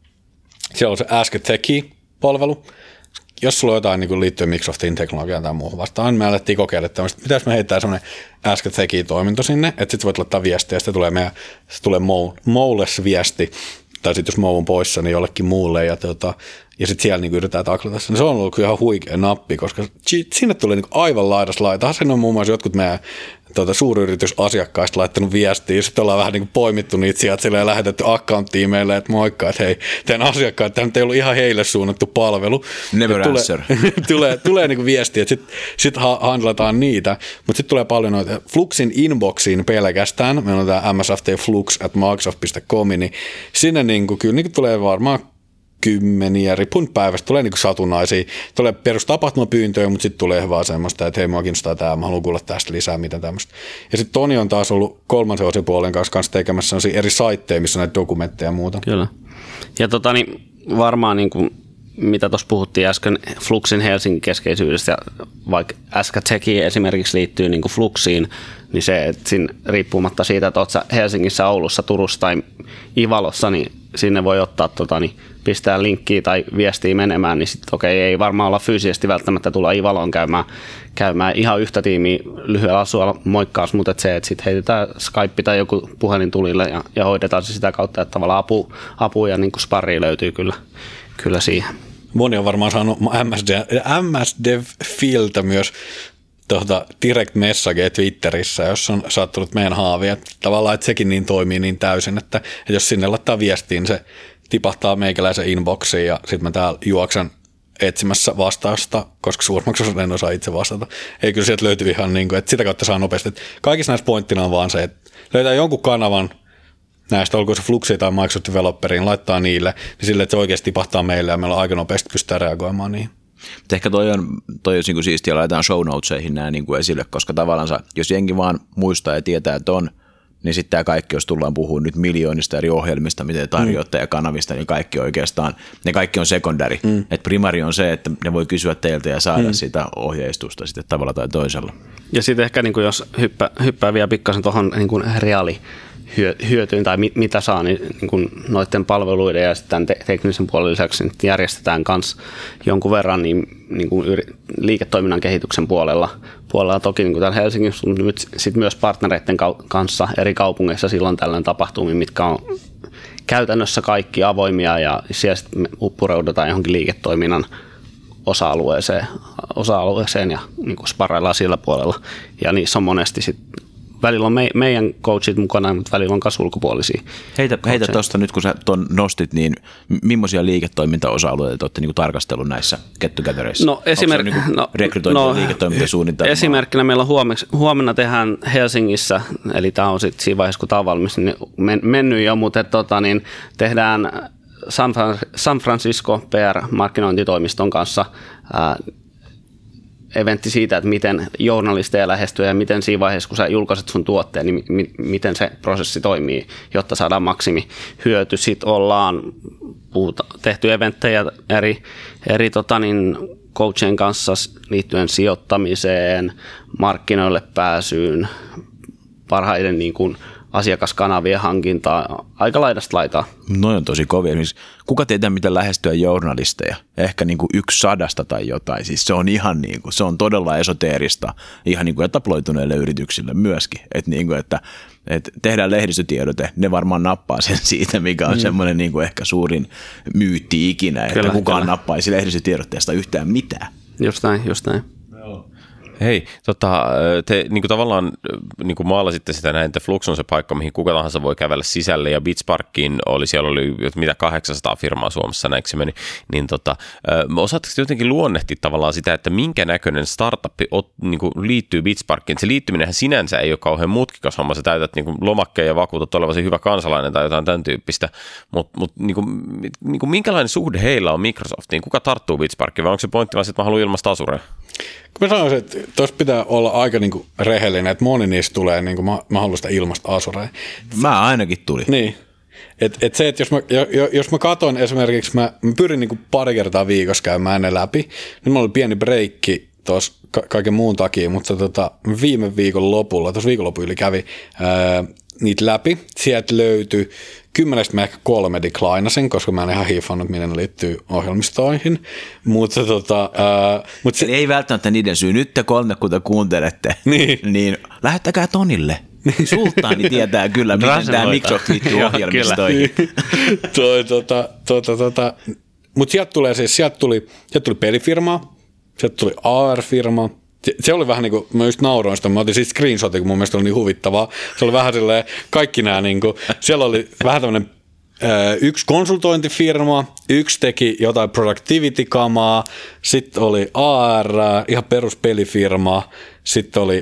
siellä on se Ask a Techie-palvelu, jos sulla on jotain niin liittyen Microsoftin teknologiaan tai muuhun vastaan, me alettiin kokeilla tämmöistä, pitäisi me heittää semmoinen Ask a Techie-toiminto sinne, että sitten voit laittaa viestiä, ja sitten tulee, meidän, sitten tulee Moulle viesti, tai sitten jos Mou on poissa, niin jollekin muulle, ja, tota, ja sitten siellä niin yritetään taklata sen. Se on ollut kyllä ihan huikea nappi, koska sinne tulee niin aivan laidas laita. Sen on muun muassa jotkut meidän tuota, suuryritysasiakkaista laittanut viestiä, sitten ollaan vähän niin kuin poimittu niitä sieltä silleen ja lähetetty accounttiin meille, että moikka, että hei, teidän asiakkaat, tämä ei ollut ihan heille suunnattu palvelu. Never tulee, answer. tulee tulee niin kuin viestiä, että sitten sit handlataan niitä, mutta sitten tulee paljon noita Fluxin inboxiin pelkästään, meillä on tämä msftflux at microsoft piste com, niin sinne niin kuin, kyllä niin kuin tulee varmaan kymmeniä, riippuen päivästä, tulee niinku satunnaisia, tulee perustapahtumapyyntöjä, mutta sitten tulee vaan semmoista, että hei, mua kiinnostaa tämä, mä haluan kuulla tästä lisää, mitä tämmöistä. Ja sitten Toni on taas ollut kolmannen osapuolen kanssa, kanssa tekemässä eri saitteja, missä on näitä dokumentteja ja muuta. Kyllä. Ja tota, niin varmaan niin kuin mitä tuossa puhuttiin äsken Fluxin Helsingin keskeisyydestä, ja vaikka äsken Teki esimerkiksi liittyy niin kuin Fluxiin, niin se, että siinä, riippumatta siitä, että olet sä Helsingissä, Oulussa, Turussa tai Ivalossa, niin sinne voi ottaa, tota, niin pistää linkkiä tai viestiä menemään, niin sitten okei, ei varmaan olla fyysisesti välttämättä tulla Ivaloon käymään, käymään ihan yhtä tiimiä lyhyellä asualla moikkaus, mutta et se, että sitten heitetään Skype tai joku puhelin tulille ja, ja hoidetaan se sitä kautta, että tavallaan apu, apu ja niin kuin sparria löytyy kyllä, kyllä siihen. Moni on varmaan saanut M S Dev-filtä myös tuota direct message Twitterissä, jos on sattunut meidän haavia. Että tavallaan, että sekin niin toimii niin täysin, että, että jos sinne laittaa viestiin, se tipahtaa meikäläisen inboxiin ja sitten mä täällä juoksen etsimässä vastausta, koska suurimmaksi osa en osaa itse vastata. Ei kyllä sieltä löytyy ihan niin kuin, että sitä kautta saa nopeasti. Että kaikissa näissä pointtina on vaan se, että löytää jonkun kanavan näistä, olkoon se Fluxi tai Microsoft Developeriin, laittaa niille, niin sille, että se oikeasti tipahtaa meille ja meillä on aika nopeasti pystytään reagoimaan niihin. Mutta ehkä toi on, toi on niin kuin siistiä, laitetaan show notesihin nämä niin kuin esille, koska tavallaan jos jengi vaan muistaa ja tietää, että on, niin sitten tämä kaikki, jos tullaan puhumaan nyt miljoonista eri ohjelmista, miten tarjoatte ja kanavista, niin kaikki oikeastaan, ne kaikki on sekundäri. Mm. Että primari on se, että ne voi kysyä teiltä ja saada mm. sitä ohjeistusta sitten tavalla tai toisella. Ja sitten ehkä niin kuin jos hyppää, hyppää vielä pikkasen tuohon niin reaali hyötyyn tai mit, mitä saa, niin, niin kuin noiden palveluiden ja sitten te- teknisen puolen lisäksi niin järjestetään myös jonkun verran niin, niin kuin yri, liiketoiminnan kehityksen puolella. puolella toki niin kuin täällä Helsingissä, mutta nyt sit myös partnereiden kanssa eri kaupungeissa silloin tällöin tapahtumia, mitkä on käytännössä kaikki avoimia ja siellä sitten me pureudutaan johonkin liiketoiminnan osa-alueeseen, osa-alueeseen ja niin kuin sparraillaan sillä puolella. Ja niissä on monesti sitten välillä on me, meidän coachit mukana, mutta välillä on myös ulkopuolisia. Heitä, heitä tuosta nyt, kun sä tuon nostit, niin millaisia liiketoiminta-osa-alueita olette niinku tarkastellut näissä get-togethereissa? No, esimerk- niinku no, rekrytointi- no, ja liiketoimintasuunnitelmaa? Esimerkkinä meillä on huomenna, huomenna tehdään Helsingissä, eli tämä on sitten siinä vaiheessa, kun tämä on valmis, niin men, mennyt jo, mutta et, tota, niin tehdään San, San Francisco P R-markkinointitoimiston kanssa ää, eventti siitä, että miten journalisteja lähestyy ja miten siinä vaiheessa, kun sä julkaiset sun tuotteen, niin mi- miten se prosessi toimii, jotta saadaan maksimi hyöty. Sitten ollaan puhuta, tehty eventtejä eri, eri tota niin, coachien kanssa liittyen sijoittamiseen, markkinoille pääsyyn, parhaiden niin kuin asiakaskanavien hankintaa, aika laidasta laitaa. Noin on tosi kovia. Kuka tietää, miten lähestyä journalisteja? Ehkä niin kuin yksi sadasta tai jotain. Siis se on ihan niin kuin, se on todella esoteerista ihan niin kuin etabloituneille yrityksille myöskin. Että niin kuin, että, että tehdään lehdistötiedote, ne varmaan nappaa sen siitä, mikä on mm. semmoinen niin kuin ehkä suurin myytti ikinä, kyllä, että kukaan kyllä. nappaisi lehdistötiedotteesta yhtään mitään. Just näin, just näin. Hei, tota, te niin kuin tavallaan niin kuin maalasitte sitä näin, että Flux on se paikka, mihin kuka tahansa voi kävellä sisälle, ja Bitsparkiin oli, siellä oli mitä kahdeksansataa firmaa Suomessa, näin se meni, niin tota, osaatteko jotenkin luonnehtia tavallaan sitä, että minkä näköinen startup niin kuin liittyy Bitsparkiin? Se liittyminenhän sinänsä ei ole kauhean mutkikas homma, sä täytät niin kuin lomakkeen ja vakuutat olevasi hyvä kansalainen tai jotain tämän tyyppistä, mutta mut, niin kuin, niin kuin minkälainen suhde heillä on Microsoftiin? Kuka tarttuu Bitsparkiin, vai onko se pointti vaan, että mä haluan ilmaista Azurea? Mä sanoisin, että tuossa pitää olla aika niinku rehellinen, että moni niistä tulee, niinku mä, mä haluan sitä ilmasta Azurea. Mä ainakin tuli. Niin. Et, et se, että jos mä, jos mä katon esimerkiksi, mä, mä pyrin niinku pari kertaa viikossa käymään ne läpi, niin mulla oli pieni breikki tuossa ka- kaiken muun takia, mutta tota, viime viikon lopulla, tuossa viikonloppu yli kävi ää, niitä läpi. Sieltä löytyi kymmenestä mä ehkä kolme declinasin, koska mä en ihan hiifannut, miten ne liittyy ohjelmistoihin. Mutta tota, ää, mut se... ei välttämättä niiden syy. Nyt te kolme, kun te kuuntelette, niin, niin lähettäkää Tonille. Sultaani tietää kyllä, miten tämä Microsoft liittyy ohjelmistoihin. toi, tota, tota, tota. Mutta sieltä tulee siis, sieltä tuli, sieltä tuli pelifirma, sieltä tuli A R-firma. Se oli vähän niin kuin, mä just nauroin sitä, mä otin siitä screenshotin, kun mun mielestä oli niin huvittavaa. Se oli vähän silleen, kaikki nämä, niin kuin, siellä oli vähän tämmöinen yksi konsultointifirma, yksi teki jotain productivity-kamaa, sitten oli A R, ihan peruspelifirma, sitten oli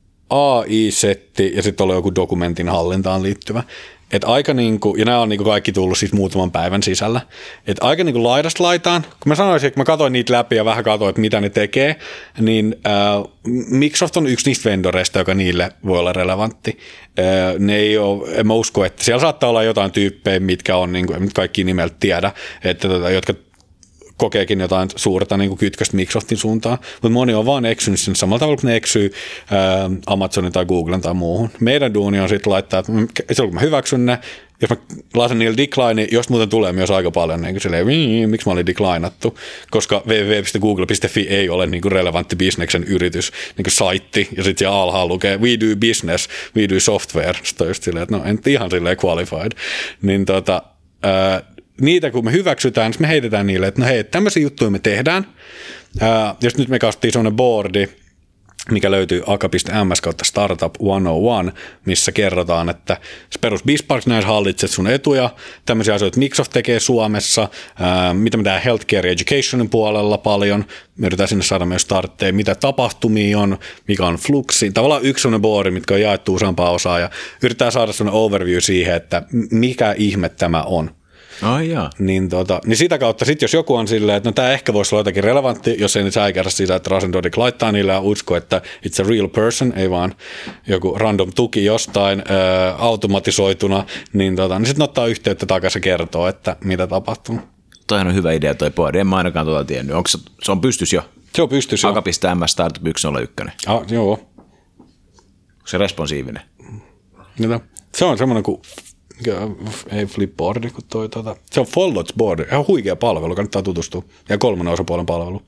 A I-setti ja sitten oli joku dokumentin hallintaan liittyvä. Et aika niinku, ja nämä on niinku kaikki tullut siis muutaman päivän sisällä. Et aika niinku laidasta laitaan. Kun mä sanoisin, että mä katsoin niitä läpi ja vähän katsoin, että mitä ne tekee, niin äh, Microsoft on yksi niistä vendoreista, joka niille voi olla relevantti. Äh, ne ei ole, en mä usko, että siellä saattaa olla jotain tyyppejä, mitkä on, niinku, en kaikki nimeltä tiedä, että, tota, jotka kokeekin jotain suurta niin kuin kytköstä Microsoftin suuntaan, mutta moni on vaan eksynyt sinne samalla tavalla, kun ne eksyy ää, Amazonin tai Googlen tai muuhun. Meidän duuni on sitten laittaa, että silloin kun mä hyväksyn ne, jos mä laitan niille decline, jos muuten tulee myös aika paljon, niin silleen, miksi mä olin declinattu, koska double-u double-u double-u piste google piste fi ei ole niin kuin relevantti bisneksen yritys, niin kuin saitti, ja sitten siellä alhaalla lukee, we do business, we do software, sitten on just silleen, että no en ihan silleen qualified, niin tota, ää, niitä kun me hyväksytään, niin me heitetään niille, että no hei, tämmöisiä juttuja me tehdään, ää, jos nyt me kastettiin sellainen boardi, mikä löytyy aka piste m s kautta startup sata yksi, missä kerrotaan, että se perus BizSpark näissä hallitset sun etuja, tämmöisiä asioita Microsoft tekee Suomessa, ää, mitä me tehdään healthcare ja educationin puolella paljon, me yritetään sinne saada myös startteja, mitä tapahtumia on, mikä on fluxi, tavallaan yksi sellainen boardi, mitkä on jaettu useampaa osaa, ja yritetään saada sellainen overview siihen, että mikä ihme tämä on. Ai jaa. Niin, tota, niin sitä kautta sitten, jos joku on silleen, että no tämä ehkä voisi olla jotakin relevantti, jos ei nyt säikähdä siitä, että Rasendodik laittaa niille ja usko, että it's a real person, ei vaan joku random tuki jostain ää, automatisoituna, niin, tota, niin sitten ottaa yhteyttä takaisin ja kertoo, että mitä tapahtuu. Toihan on hyvä idea toi boardi, en mä ainakaan tuota tiennyt. Onko se, se on pystys jo? Se on pystys jo. aka piste m s startup yksi nolla yksi. Ah, joo. Onko se responsiivinen? Mitä? Se on semmoinen kuin ei Flipboardi, kun toi tota, se on Follows boardi, ihan huikea palvelu, kannattaa tutustua, ja kolmannen osapuolen palvelu.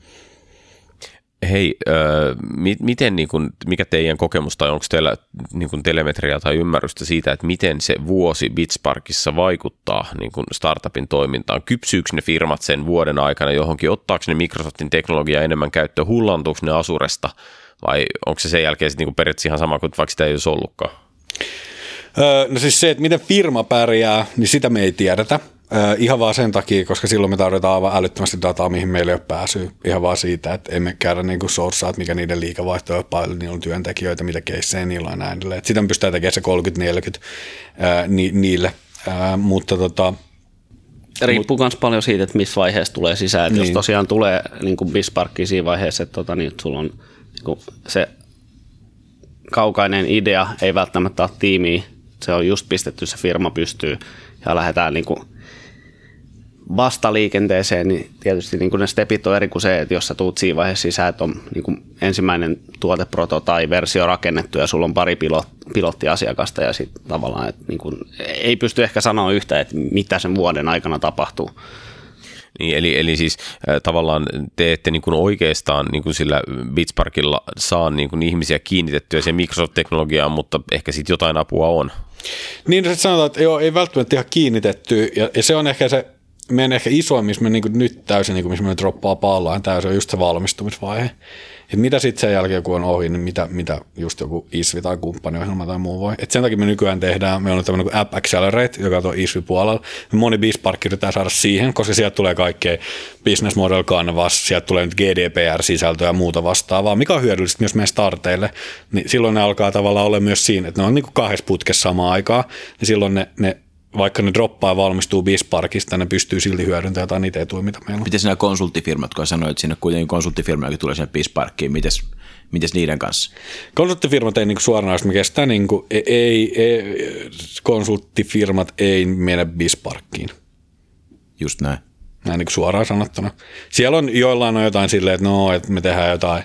Hei, äh, mi- miten, niin kun, mikä teidän kokemus, tai onko teillä niin kun telemetriaa tai ymmärrystä siitä, että miten se vuosi BizSparkissa vaikuttaa niin kun startupin toimintaan? Kypsyykö ne firmat sen vuoden aikana johonkin, ottaako ne Microsoftin teknologiaa enemmän käyttöön, hullantuuko ne Azuresta, vai onko se sen jälkeen sitten niin periaatteessa ihan sama kuin vaikka sitä ei olisi ollutkaan? No siis se, että miten firma pärjää, niin sitä me ei tiedetä. Ihan vaan sen takia, koska silloin me tarvitaan aivan älyttömästi dataa, mihin meillä ei ole pääsyä. Ihan vaan siitä, että emme käydä niin kuin sourcea, että mikä niiden liikavaihto on, paljon niillä on työntekijöitä, mitä keissejä niillä on näin. Että sitä me pystytään tekemään se kolmekymmentä neljäkymmentä ää, ni, niille, ää, mutta tota... Riippuu myös mut, paljon siitä, että missä vaiheessa tulee sisään. Että niin. Jos tosiaan tulee niin kuin BizSparkia siinä vaiheessa, että, tota, niin, että sulla on niin kuin se kaukainen idea, ei välttämättä ole tiimiä, se on just pistetty, se firma pystyy ja lähdetään niin kuin vastaliikenteeseen, niin tietysti niin kuin ne stepit on eri kuin se, että jos sä tuut siinä vaiheessa sisään, että on niin kuin ensimmäinen tuoteproto tai versio rakennettu ja sulla on pari pilot, pilottiasiakasta ja sitten tavallaan, että niin kuin ei pysty ehkä sanoa yhtä, että mitä sen vuoden aikana tapahtuu. Niin, eli, eli siis äh, tavallaan te ette niin kuin oikeastaan niin kuin sillä BizSparkilla saa niin kuin ihmisiä kiinnitettyä siihen Microsoft-teknologiaan, mutta ehkä sitten jotain apua on. Niin, no sanotaan, että joo, ei välttämättä ihan kiinnitetty, ja, ja se on ehkä se meidän ehkä isoin, missä me niin kuin nyt täysin, niin kuin missä me droppaa pallaan täysin, on just se valmistumisvaihe. Et mitä sitten sen jälkeen, kun on ohi, niin mitä, mitä just joku I S V tai kumppaniohjelma tai muu voi. Et sen takia me nykyään tehdään, meillä on tämmöinen kuin App Accelerate, joka on I S V-puolella. Moni BizSpark yritetään saada siihen, koska sieltä tulee kaikkea business model canvas, sieltä tulee nyt G D P R-sisältöä ja muuta vastaavaa, mikä on hyödyllistä myös meidän starteille. Niin silloin ne alkaa tavallaan olla myös siinä, että ne on niin kuin kahdessa putkessa samaan aikaan, niin silloin ne, ne vaikka ne droppaa ja valmistuu BizSparkista, ne pystyy silti hyödyntämään jotain niitä etuja, mitä meillä on. Miten nämä konsulttifirmat, kun sanoit, että sinne kuitenkin konsulttifirma tulee sinne BizSparkiin, mites, mites niiden kanssa? Konsulttifirmat ei niin suoranaisesti, me kestää, niin kuin, ei, ei, konsulttifirmat ei mene BizSparkiin. Just näin. Näin niin suoraan sanottuna. Siellä on joillain on jotain silleen, että no, että me tehdään jotain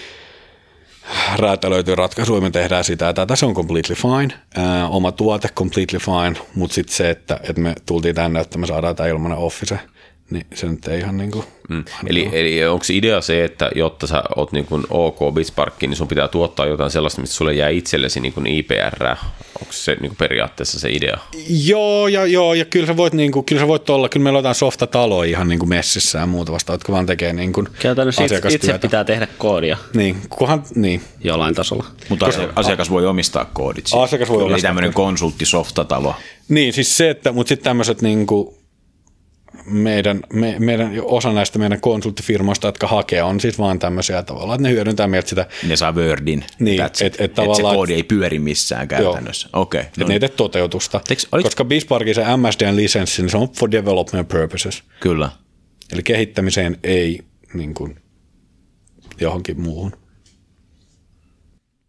räätälöityy ratkaisuja, me tehdään sitä ja tätä, se on completely fine, Ää, oma tuote completely fine, mutta sitten se, että, että me tultiin tänne, että me saadaan tämä ilmainen office, niin se nyt ei ihan niin kuin... Mm. Eli, eli onko idea se, että jotta sä oot niin kuin OK BizSparkkiin, niin sun pitää tuottaa jotain sellaista, mistä sulle jää itsellesi niin kuin I P R? Onko se niin kuin periaatteessa se idea? Joo, ja, joo, ja kyllä sä voit, niin kuin, kyllä sä voit olla, kyllä meillä on jotain softataloja ihan niin kuin messissä ja muuta vasta, jotka vaan tekee niin kuin asiakastyötä. Itse pitää tehdä koodia. Niin, kunhan, niin. Jollain tasolla. Mutta asiakas voi omistaa koodit. Asiakas voi omistaa. Eli tämmöinen konsulttisoftatalo. Niin, siis se, että, mutta sitten tämmöiset niin kuin meidän, me, meidän, osa näistä meidän konsulttifirmoista, jotka hakee, on siis vaan tämmöisiä tavallaan, että ne hyödyntää meiltä sitä. Ne saa Wordin. Niin, että et, et et se koodi ei pyöri missään käytännössä. Okei. Okay, että no ne ei tee toteutusta. Teks, oliko... Koska BizSparkin se M S D-lisenssi, niin se on for development purposes. Kyllä. Eli kehittämiseen ei niin kuin johonkin muuhun.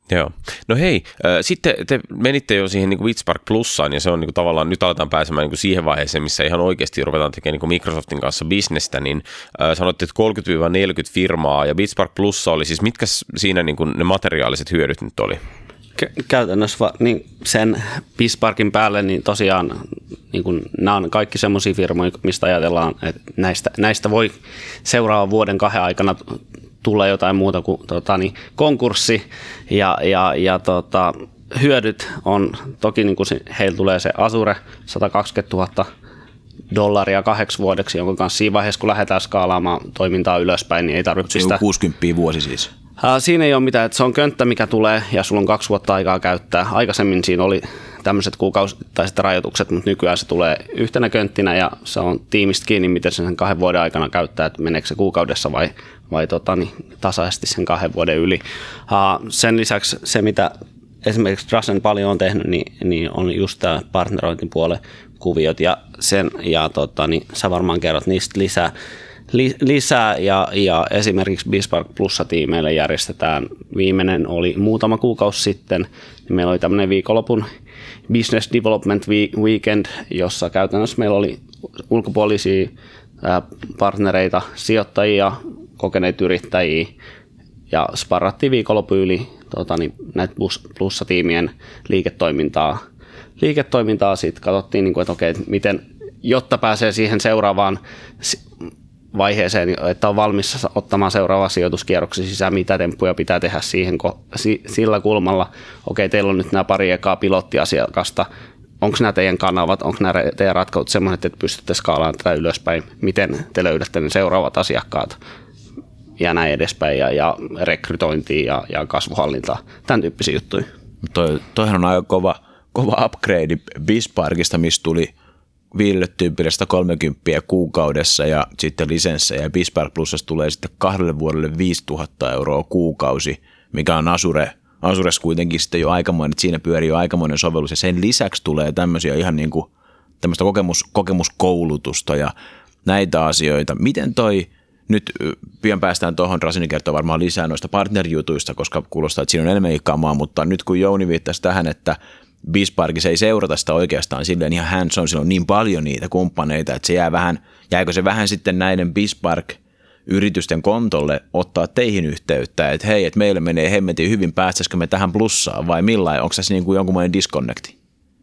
Joo. No hei, äh, sitten te menitte jo siihen niin kuin Bitspark Plussaan, ja se on niin kuin tavallaan, nyt aletaan pääsemään niin kuin siihen vaiheeseen, missä ihan oikeasti ruvetaan tekemään niin kuin Microsoftin kanssa bisnestä, niin äh, sanoitte, että kolmekymmentä neljäkymmentä firmaa, ja Bitspark Plussa oli siis, mitkä siinä niin kuin ne materiaaliset hyödyt nyt oli? Käytännössä va, niin sen Bitsparkin päälle, niin tosiaan niin kuin, nämä on kaikki semmoisia firmoja, mistä ajatellaan, että näistä, näistä voi seuraavan vuoden kahden aikana tulee jotain muuta kuin tota, niin, konkurssi ja, ja, ja tota, hyödyt on toki niin kuin se, heillä tulee se Azure sata kaksikymmentätuhatta dollaria kahdeksi vuodeksi, jonka kanssa siinä vaiheessa kun lähdetään skaalaamaan toimintaa ylöspäin, niin ei tarvitse pistää. kuusikymmentä vuosi siis. Siinä ei ole mitään, että se on könttä, mikä tulee ja sulla on kaksi vuotta aikaa käyttää. Aikaisemmin siinä oli tämmöiset kuukausittaiset rajoitukset, mutta nykyään se tulee yhtenä könttinä ja se on tiimistä kiinni, miten sen kahden vuoden aikana käyttää, että meneekö se kuukaudessa vai, vai tota, niin, tasaisesti sen kahden vuoden yli. Sen lisäksi se, mitä esimerkiksi Drazen paljon on tehnyt, niin, niin on just tämä partnerointin puolen kuviot ja, sen, ja tota, niin, sä varmaan kerrot niistä lisää. lisää ja, ja esimerkiksi Bitspark Plussa-tiimeille järjestetään, viimeinen oli muutama kuukausi sitten, niin meillä oli tämmöinen viikonlopun Business Development Weekend, jossa käytännössä meillä oli ulkopuolisia partnereita, sijoittajia, kokeneita yrittäjiä ja sparrattiin viikonloppu yli tota, niin näitä Plussa-tiimien liiketoimintaa. Liiketoimintaa sitten katsottiin, että okei, miten, jotta pääsee siihen seuraavaan vaiheeseen, että on valmis ottamaan seuraava sijoituskierroksen sisään, mitä temppuja pitää tehdä siihen, sillä kulmalla, okei, teillä on nyt nämä pari ekaa pilottiasiakasta, onko nämä teidän kanavat, onko nämä teidän ratkaisut sellaiset, että pystytte skaalaamaan tätä ylöspäin, miten te löydätte ne seuraavat asiakkaat ja näin edespäin, ja, ja rekrytointia ja, ja kasvuhallintaa, tämän tyyppisiä juttuja. Toi, toihan on aika kova, kova upgrade Bitsparkista, missä tuli viidelle tyypille sata kolmekymmentä kuukaudessa ja sitten lisenssejä. Ja Bitspark Plusasta tulee sitten kahdelle vuodelle viisituhatta euroa kuukausi, mikä on Azure. Azures kuitenkin sitten jo aikamoinen, että siinä pyörii jo aikamoinen sovellus. Ja sen lisäksi tulee tämmöisiä ihan niin kuin tämmöistä kokemus, kokemuskoulutusta ja näitä asioita. Miten toi, nyt pian päästään tuohon, Draseni kertoo varmaan lisää noista partnerjutuista, koska kuulostaa, että siinä on enemmän kamaa, mutta nyt kun Jouni viittasi tähän, että Bitsparkissa ei seurata sitä oikeastaan silleen ihan hands on, sillä on niin paljon niitä kumppaneita, että se jää vähän, jäikö se vähän sitten näiden Bitspark-yritysten kontolle ottaa teihin yhteyttä, että hei, että meille menee hemmetin hyvin, päästäisikö me tähän plussaan vai millain, onko se niin kuin jonkunlainen disconnecti?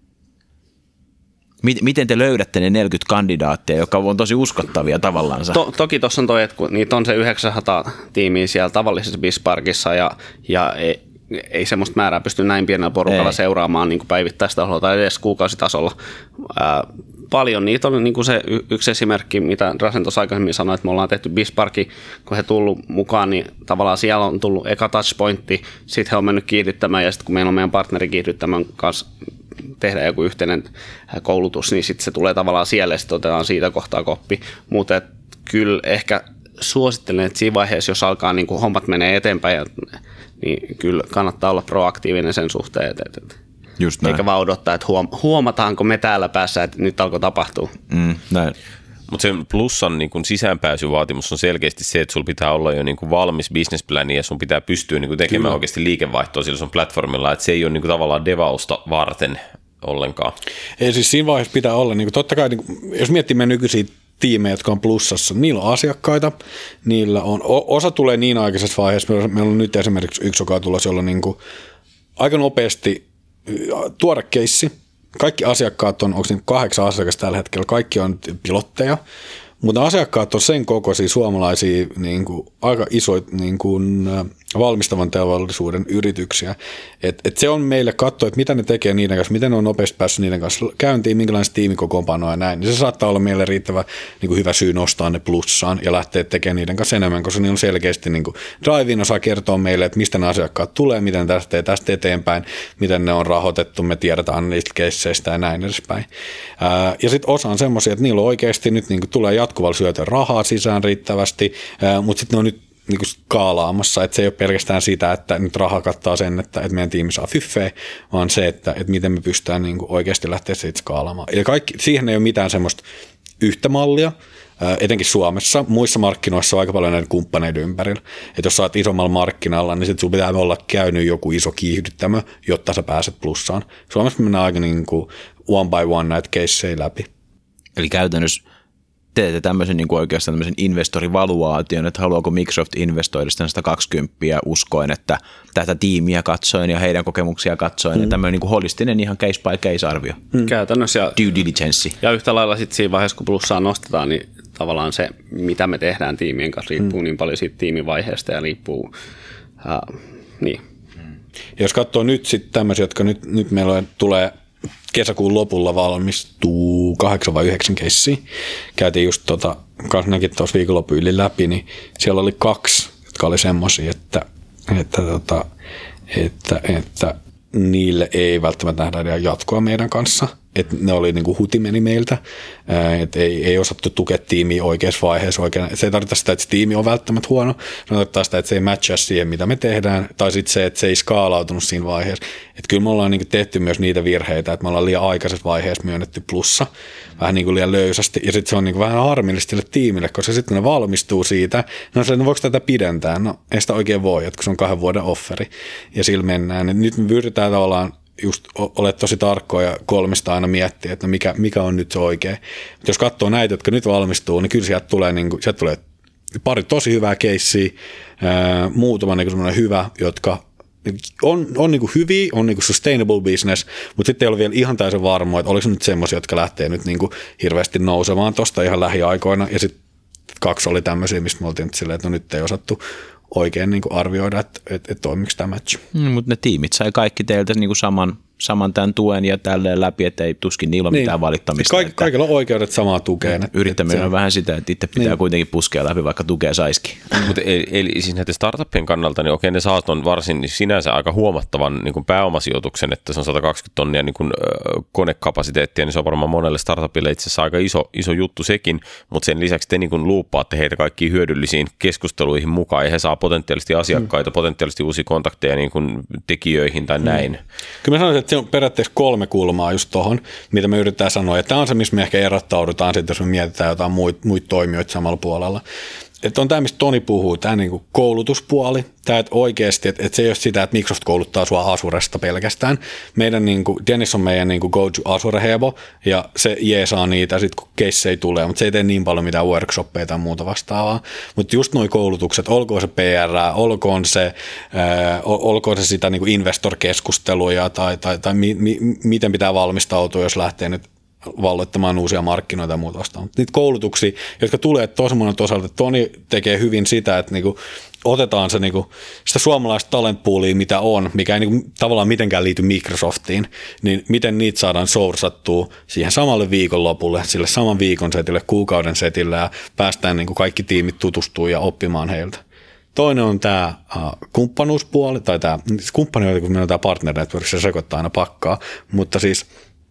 Miten te löydätte ne neljäkymmentä kandidaattia, jotka on tosi uskottavia tavallaansa? To, toki tuossa on toi, että kun niitä on se yhdeksänsataa tiimiä siellä tavallisessa Bitsparkissa ja, ja ei, ei semmoista määrää pysty näin pienellä porukalla ei. seuraamaan niin kuin päivittäistasolla tai edes kuukausitasolla. Ää, paljon niitä on niin kuin se y- yksi esimerkki, mitä Drazen tuossa aikaisemmin sanoi, että me ollaan tehty Bitsparki, kun he tullut mukaan, niin tavallaan siellä on tullut eka touchpointti, sitten he on mennyt kiihdyttämään ja sitten kun meillä on meidän partneri kiihdyttämään kanssa tehdä joku yhteinen koulutus, niin sitten se tulee tavallaan siellä ja sitten otetaan siitä kohtaa koppi. Mutta kyllä ehkä suosittelen, että siinä vaiheessa, jos alkaa niin kuin hommat menee eteenpäin, ja, niin kyllä kannattaa olla proaktiivinen sen suhteen, että, että just näin. Eikä vaan odottaa, että huom- huomataanko me täällä päässä, että nyt alkoi tapahtua. Mm, näin. Mutta sen plussan niin kun sisäänpääsyvaatimus on selkeästi se, että sulla pitää olla jo niin kun valmis businessplani ja sun pitää pystyä niin kun tekemään Kyllä. oikeasti liikevaihtoa sillä sun platformilla, että se ei ole niin kun tavallaan devausta varten ollenkaan. Ei siis siinä vaiheessa pitää olla, niin kuin, totta kai niin kuin, jos miettii meidän nykyisiä tiimejä, jotka on plussassa, niillä on asiakkaita, niillä on, osa tulee niin aikaisessa vaiheessa, meillä on nyt esimerkiksi yksi, joka on tulossa, jolla niin kuin, aika nopeasti tuore keissi, kaikki asiakkaat on, onko niin kahdeksan asiakasta tällä hetkellä, kaikki on pilotteja, mutta asiakkaat on sen kokoisia suomalaisia niin kuin, aika isoja niin kuin, valmistavan teollisuuden yrityksiä. Et, et se on meille katsoa, että mitä ne tekee niiden kanssa, miten ne on nopeasti päässyt niiden kanssa käyntiin, minkälainen tiimikokoonpano ja näin. Niin se saattaa olla meille riittävä niin kuin hyvä syy nostaa ne plussaan ja lähteä tekemään niiden kanssa enemmän, koska niillä on selkeästi niin kuin Drivein osaa kertoa meille, että mistä ne asiakkaat tulee, miten tästä, tästä eteenpäin, miten ne on rahoitettu, me tiedetään niistä keisseistä ja näin edespäin. Ää, ja sitten osa on semmoisia, että niillä on oikeasti nyt niin kuin tulee jatkuvalla syötön rahaa sisään riittävästi, ää, mutta sitten ne on nyt niin kuin skaalaamassa, että se ei ole pelkästään sitä, että nyt raha kattaa sen, että, että meidän tiimi saa fyffejä, vaan se, että, että miten me pystytään niin kuin oikeasti lähteä siitä skaalaamaan. Ja kaikki, siihen ei ole mitään semmoista yhtä mallia, etenkin Suomessa. Muissa markkinoissa on aika paljon näitä kumppaneita ympärillä. Että jos sä oot isommalla markkinalla, niin sit sun pitää olla käynyt joku iso kiihdyttämö, jotta sä pääset plussaan. Suomessa mennään aika niin kuin one by one näitä caseja läpi. Eli käytännössä teette tämmöisen niin kuin oikeastaan tämmöisen investorivaluaation, että haluaako Microsoft investoida sitä sata kaksikymmentä uskoen, että tätä tiimiä katsoen ja heidän kokemuksia katsoen, mm. ja tämmöinen niin kuin holistinen ihan case by case arvio. Mm. Käytännössä. Ja, due diligence. Ja yhtä lailla sitten siinä vaiheessa, kun plussaa nostetaan, niin tavallaan se, mitä me tehdään tiimien kanssa, riippuu mm. niin paljon siitä tiimivaiheesta ja riippuu, äh, niin. Mm. Jos katsoo nyt sitten tämmöisiä, jotka nyt, nyt meillä tulee kesäkuun lopulla valmistuu kahdeksan vai yhdeksän keissiä. Käytiin just tota, kanssa näkin tuossa viikonloppu yli läpi, niin siellä oli kaksi, jotka oli semmoisia, että, että, tota, että, että niille ei välttämättä nähdä jatkoa meidän kanssa. Että ne oli niin kuin hutimeni meiltä, että ei, ei osattu tukea tiimiä oikeassa vaiheessa. Oikein. Se ei tarkoita sitä, että se tiimi on välttämättä huono, se tarkoittaa sitä, että se ei matchaa siihen, mitä me tehdään, tai sitten se, että se ei skaalautunut siinä vaiheessa. Että kyllä me ollaan niin kuin tehty myös niitä virheitä, että me ollaan liian aikaisessa vaiheessa myönnetty plussa, vähän niin kuin liian löysästi, ja sitten se on niin kuin vähän harmillista sille tiimille, koska sitten ne valmistuu siitä, no se, no voiko tätä pidentää? No ei sitä oikein voi, että kun se on kahden vuoden offeri, ja sillä mennään. Niin nyt me pyritään tavallaan just olet tosi tarkkoja ja kolmista aina miettiä, että mikä, mikä on nyt se oikein. Mutta jos katsoo näitä, jotka nyt valmistuu, niin kyllä sieltä tulee, niin kuin, sieltä tulee pari tosi hyvää keissiä, ää, muutama niin semmoinen hyvä, jotka on, on niin kuin hyviä, on niin kuin sustainable business, mutta sitten ei ole vielä ihan täysin varmaa, että oliko nyt semmoisia, jotka lähtee nyt niin kuin hirveästi nousemaan tuosta ihan lähiaikoina, ja sitten kaksi oli tämmöisiä, mistä me oltiin silleen, että no nyt ei osattu oikein niin kuin arvioida, että, että, että toimiko tämä match. Mm, mutta ne tiimit sai kaikki teiltä niin kuin saman, saman tämän tuen ja tälleen läpi, että ei tuskin niillä ole niin mitään valittamista. Kaik, että kaikilla on oikeudet samaa tukeen. Yrittäminen on vähän sitä, että itse pitää niin kuitenkin puskea läpi, vaikka tukea saisikin. Mutta eli, eli siis näiden startuppien kannalta, niin okei, ne saa ton varsin sinänsä aika huomattavan niin kuin pääomasijoituksen, että se on sata kaksikymmentä tonnia niin kuin, äh, konekapasiteettia, niin se on varmaan monelle startupille itse asiassa aika iso, iso juttu sekin, mutta sen lisäksi te niin kuin luuppaatte heitä kaikkiin hyödyllisiin keskusteluihin mukaan, ja he saa potentiaalisesti asiakkaita, mm. potentiaalisesti uusia kontakteja niin kuin tekijöihin tai näin. Mm. Kyllä mä sanoisin, että se on periaatteessa kolme kulmaa just tuohon, mitä me yritetään sanoa, ja tämä on se, missä me ehkä erottaudutaan sitten, jos me mietitään jotain muita muit toimijoita samalla puolella. Että on tämä, mistä Toni puhuu, tämä niinku koulutuspuoli, tämä, että oikeasti, että, että se ei ole sitä, että Microsoft kouluttaa sua Azuresta pelkästään. Meidän, niinku, Dennis on meidän niinku go to Azure-hebo, ja se jeesaa niitä sitten, kun case ei tule, mutta se ei tee niin paljon mitään workshoppeja tai muuta vastaavaa. Mutta just nuo koulutukset, olkoon se P R, olkoon se, ää, olkoon se sitä niinku investor-keskusteluja, tai, tai, tai mi, mi, miten pitää valmistautua, jos lähtee nyt valloittamaan uusia markkinoita ja muuta vastaan. Niitä koulutuksia, jotka tulee tosi monen osalta, Toni tekee hyvin sitä, että niinku otetaan se niinku, sitä suomalaista talentpoolia, mitä on, mikä ei niinku tavallaan mitenkään liity Microsoftiin, niin miten niitä saadaan sourcattua siihen samalle viikonlopulle, sille saman viikon setille, kuukauden setille, ja päästään niinku kaikki tiimit tutustuu ja oppimaan heiltä. Toinen on tämä uh, kumppanuuspuoli, tai tämä kumppani, kun meillä on tämä partner network, se sekoittaa aina pakkaa, mutta siis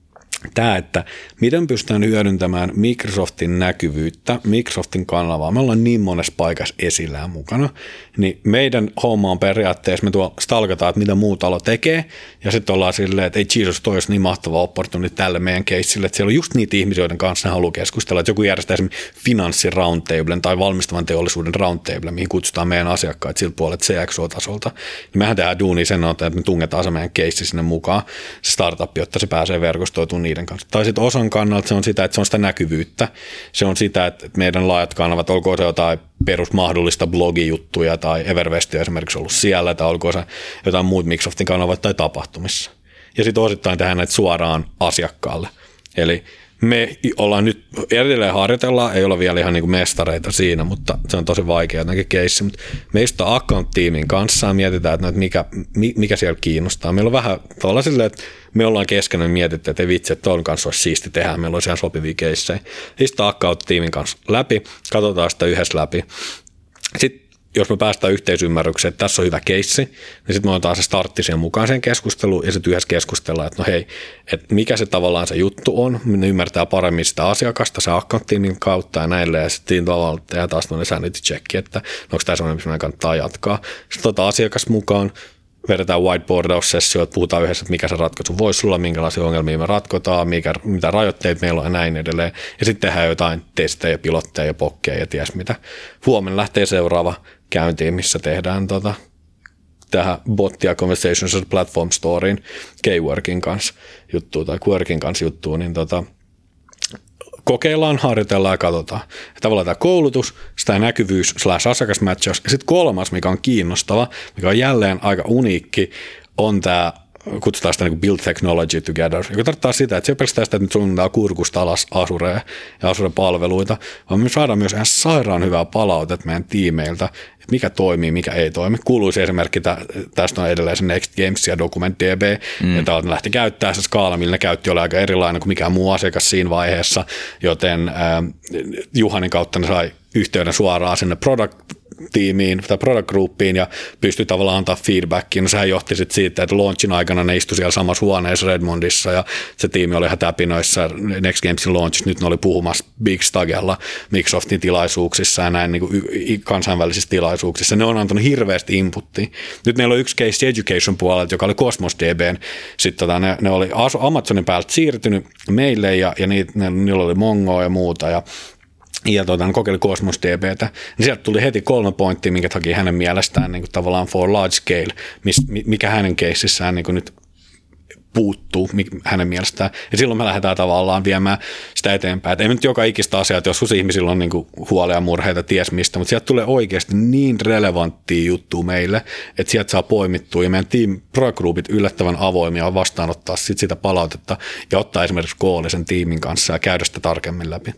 tämä, että miten pystytään hyödyntämään Microsoftin näkyvyyttä, Microsoftin kanavaa. Me ollaan niin monessa paikassa esillä mukana, niin meidän homma on periaatteessa, me tuolla stalkataan, että mitä muu talo tekee, ja sitten ollaan silleen, että ei Jesus, toi olisi niin mahtava opportunity tälle meidän keissille, että siellä on just niitä ihmisiä, joiden kanssa ne haluaa keskustella, että joku järjestää esimerkiksi finanssin roundtablen tai valmistavan teollisuuden roundtablen, mihin kutsutaan meidän asiakkaat sillä puolella C X O-tasolta. Niin mehän tehdään duunia sen, että me tungetaan se meidän keissi sinne mukaan, se startup, jotta se pääsee verkostoitumaan niiden kanssa. Tai sitten osan kannalta se on sitä, että se on sitä näkyvyyttä. Se on sitä, että meidän laajat kanavat, olkoon se jotain perusmahdollista blogijuttuja tai Evervesti on esimerkiksi ollut siellä, tai olkoon se jotain muut Microsoftin kanavat tai tapahtumissa. Ja sitten osittain tehdään näitä suoraan asiakkaalle. Eli me ollaan nyt, edelleen harjoitellaan, ei olla vielä ihan niin kuin mestareita siinä, mutta se on tosi vaikea jotenkin keissi. Mutta me istutaan account-tiimin kanssa ja mietitään, että mikä, mikä siellä kiinnostaa. Meillä on vähän tavallaan silleen, että me ollaan keskenään mietitty, että ei vitsi, että tuon kanssa olisi siisti tehdä, meillä olisi ihan sopivia keissejä. Istutaan account-tiimin kanssa läpi, katsotaan sitä yhdessä läpi. Sitten jos me päästään yhteisymmärrykseen, että tässä on hyvä keissi, niin sitten me otetaan se startti siihen mukaan sen keskusteluun ja sitten yhdessä keskustellaan, että no hei, että mikä se tavallaan se juttu on, me ymmärtää paremmin sitä asiakasta, se accountinin kautta ja näille, ja sitten tavallaan tehdään taas noin sanity check, että onko tämä sellainen, missä meidän kannattaa jatkaa. Sitten otetaan asiakas mukaan, vedetään whiteboardaus-sessioita, puhutaan yhdessä, että mikä se ratkaisu voisi olla, minkälaisia ongelmia me ratkotaan, mikä, mitä rajoitteita meillä on ja näin edelleen. Ja sitten tehdään jotain testejä, pilotteja ja pokkeja ja ties mitä. Huomenna lähtee seuraava käyntiin, missä tehdään tota, tähän bottia Conversations Platform Storyin K-Workin kanssa juttua tai Quirkin kanssa juttua, niin tota, kokeillaan, harjoitellaan ja katsotaan. Ja tavallaan tämä koulutus, sitä näkyvyys slash asiakasmatchaus. Ja sitten kolmas, mikä on kiinnostava, mikä on jälleen aika uniikki, on tämä, kutsutaan sitä niin kuin build technology together, joka tarkoittaa sitä, että se ei pelkästään sitä, että nyt suunnitellaan kurkusta alas Azurea ja Azure-palveluita, vaan me saadaan myös ihan sairaan hyvää palautetta meidän tiimeiltä, että mikä toimii, mikä ei toimi. Kuuluisi esimerkki, tästä on edelleen se Next Games ja DocumentDB, mm. ja täältä lähti käyttää se skaala, millä ne käytti, oli aika erilainen kuin mikään muu asiakas siinä vaiheessa, joten äh, Juhanin kautta ne sai yhteyden suoraan sinne product tiimiin tai product groupiin ja pystyi tavallaan antaa feedbackiin. No sehän johti sitten siitä, että launchin aikana ne istui siellä samassa huoneessa Redmondissa ja se tiimi oli ihan täpinoissa Next Gamesin launchissa. Nyt ne oli puhumassa Big Stagella Microsoftin tilaisuuksissa ja näin niin kuin kansainvälisissä tilaisuuksissa. Ne on antanut hirveästi inputtia. Nyt meillä on yksi case education puolelta, joka oli Cosmos D B:n. Sitten tota, ne, ne oli Amazonin päältä siirtynyt meille ja, ja niitä, ne, niillä oli Mongoa ja muuta ja ja tuota, kokeili Cosmos D B:tä, niin sieltä tuli heti kolme pointtia, minkä haki hänen mielestään niin kuin tavallaan for large scale, mikä hänen keississään niin kuin nyt puuttuu hänen mielestään. Ja silloin me lähdetään tavallaan viemään sitä eteenpäin. Et ei nyt joka ikistä asiaa, että joskus ihmisillä on niin kuin huolia, murheita, ties mistä, mutta sieltä tulee oikeasti niin relevanttia juttua meille, että sieltä saa poimittua ja meidän team pro-groupit yllättävän avoimia vastaanottaa sit sitä palautetta ja ottaa esimerkiksi koolisen tiimin kanssa ja käydä sitä tarkemmin läpi.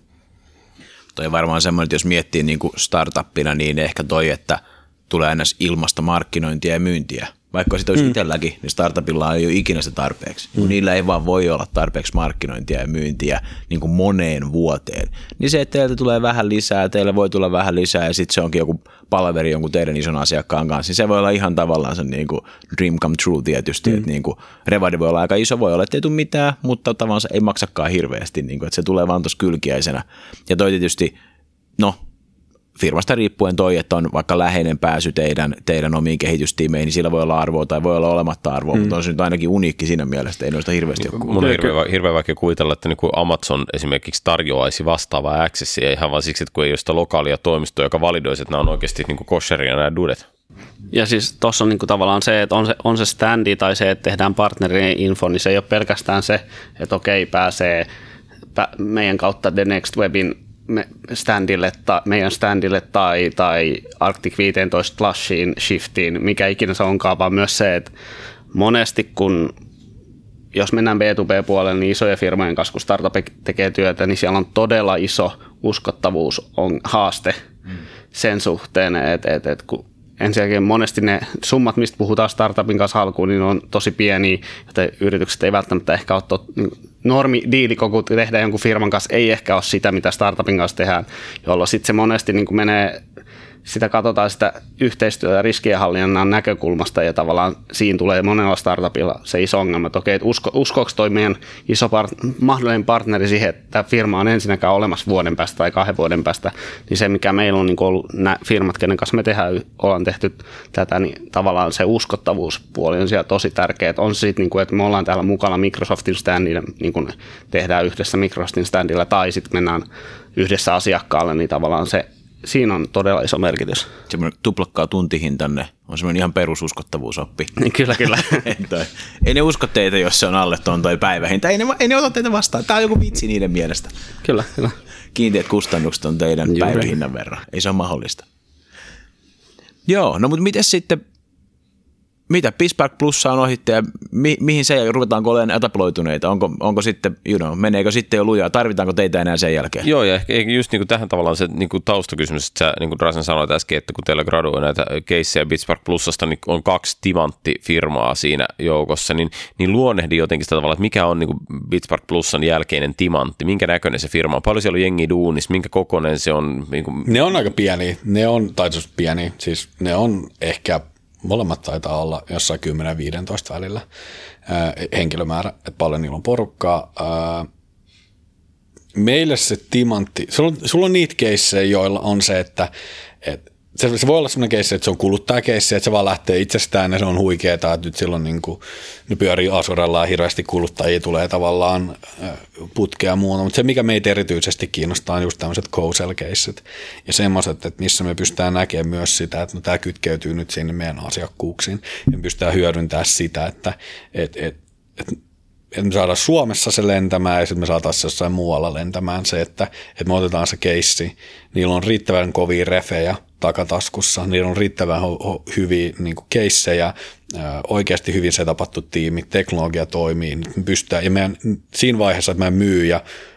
Toi varmaan semmoinen, että jos miettii niin kuin startuppina, niin ehkä toi, että tulee aina ilmasta markkinointia ja myyntiä. Vaikka sitä olisi mm. itselläkin, niin startupilla ei ole ikinä sitä tarpeeksi. Mm. Niillä ei vaan voi olla tarpeeksi markkinointia ja myyntiä niin kuin moneen vuoteen. Niin se, että teiltä tulee vähän lisää, teille voi tulla vähän lisää ja sitten se onkin joku palaveri jonkun teidän ison asiakkaan kanssa, niin se voi olla ihan tavallaan se niin kuin dream come true tietysti. Mm. Että niin kuin revadi voi olla aika iso, voi olla, että ei tule mitään, mutta tavallaan se ei maksakaan hirveästi, niin kuin, että se tulee vaan tuossa kylkiäisenä. Ja toi tietysti, no, firmasta riippuen toi, että on vaikka läheinen pääsy teidän, teidän omiin kehitystiimeihin, niin sillä voi olla arvoa tai voi olla olematta arvoa, mm. mutta on se nyt ainakin uniikki siinä mielessä, ei noista hirveästi ole kuullut. Mun on hirveän, hirveän vaikea kuvitella, että niin kuin Amazon esimerkiksi tarjoaisi vastaavaa accessia ihan vaan siksi, että kun ei ole sitä lokaalia toimistoa, joka validoisi, että nämä on oikeasti niin kuin kosheria nämä dudet. Ja siis tuossa on niinku tavallaan se, että on se, on se standi tai se, että tehdään partnerien info, niin se ei ole pelkästään se, että okei, pääsee meidän kautta The Next Webin me standille ta, meidän standille tai, tai Arctic viisitoista Plushiin, Shiftiin, mikä ikinä se onkaan, vaan myös se, että monesti kun, jos mennään B to B-puolelle, niin isojen firmojen kanssa, kun startup tekee työtä, niin siellä on todella iso uskottavuus on haaste mm. sen suhteen, että, että, että kun ensinnäkin monesti ne summat, mistä puhutaan startupin kanssa alkuun, niin on tosi pieniä, joten yritykset ei välttämättä ehkä ole tot, normidiilikoko, kun tehdään jonkun firman kanssa, ei ehkä ole sitä, mitä startupin kanssa tehdään, jolloin sitten se monesti niin kuin menee, sitä katsotaan sitä yhteistyötä ja riskienhallinnan näkökulmasta ja tavallaan siinä tulee monella startupilla se iso ongelma, että okei, että usko, uskoako toi meidän iso part- mahdollinen partneri siihen, että tämä firma on ensinnäkään olemassa vuoden päästä tai kahden vuoden päästä, niin se mikä meillä on niin ollut nämä firmat, kenen kanssa me tehdään, ollaan tehty tätä, niin tavallaan se uskottavuuspuoli on siellä tosi tärkeä, että on se sitten, niin kuin, että me ollaan täällä mukana Microsoftin standilla, niin kuin tehdään yhdessä Microsoftin standilla tai sitten mennään yhdessä asiakkaalle, niin tavallaan se siinä on todella iso merkitys. Semmoinen tuplakkaa tuntihintanne on semmoinen ihan perususkottavuusoppi. Kyllä, kyllä. Ei ne usko teitä, jos se on alle tuon toi päivähinta. Ei ne, ei ne ota teitä vastaan. Tämä on joku vitsi niiden mielestä. Kyllä, kyllä. Kiinteät kustannukset on teidän Juuri. päivähinnan verran. Ei se ole mahdollista. Joo, no mutta miten sitten, mitä Pispark Plussa on ohitte ja mi, mihin se ruvetaanko olemaan etaploituneita? Onko, onko sitten, you know, meneekö sitten jo lujaa? Tarvitaanko teitä enää sen jälkeen? Joo, ja ehkä just niin kuin tähän tavallaan se niin kuin taustakysymys, että sä, niin kuin Drazen sanoit äsken, että kun teillä graduoi näitä keissejä Pispark Plusasta, niin on kaksi timanttifirmaa siinä joukossa, niin, niin luonnehdi jotenkin sitä tavalla, että mikä on niin kuin Pispark Plusan jälkeinen timantti, minkä näköinen se firma on, paljon siellä on jengi duunissa, minkä kokoinen se on? Niin kuin... Ne on aika pieniä, ne on, tai siis pieniä, siis ne on ehkä molemmat taitaa olla jossain kymmenen viisitoista välillä ää, henkilömäärä, että paljon niillä on porukkaa. Ää, meille se timantti, sulla on, sulla on niitä keissejä, joilla on se, että et se, se voi olla sellainen keissi, että se on kuluttajakeissi, että se vaan lähtee itsestään ja se on huikeaa, että nyt silloin niin kuin, ne pyörii Azurella ja hirveästi kuluttajia tulee tavallaan putkea ja muuta, mutta se mikä meitä erityisesti kiinnostaa on just tämmöiset co-sell-keissit ja semmoiset, että missä me pystytään näkemään myös sitä, että no, tämä kytkeytyy nyt sinne meidän asiakkuuksiin ja me pystytään hyödyntämään sitä, että et, et, et, että me saadaan Suomessa se lentämään ja sitten me saataisiin jossain muualla lentämään se, että, että me otetaan se keissi, niillä on riittävän kovia refejä takataskussa, niillä on riittävän ho- ho- hyviä niin kuin keissejä, ää, oikeasti hyvin setapattu tiimi, teknologia toimii, nyt me pystytään, ja meidän, siinä vaiheessa, että meidän myyjä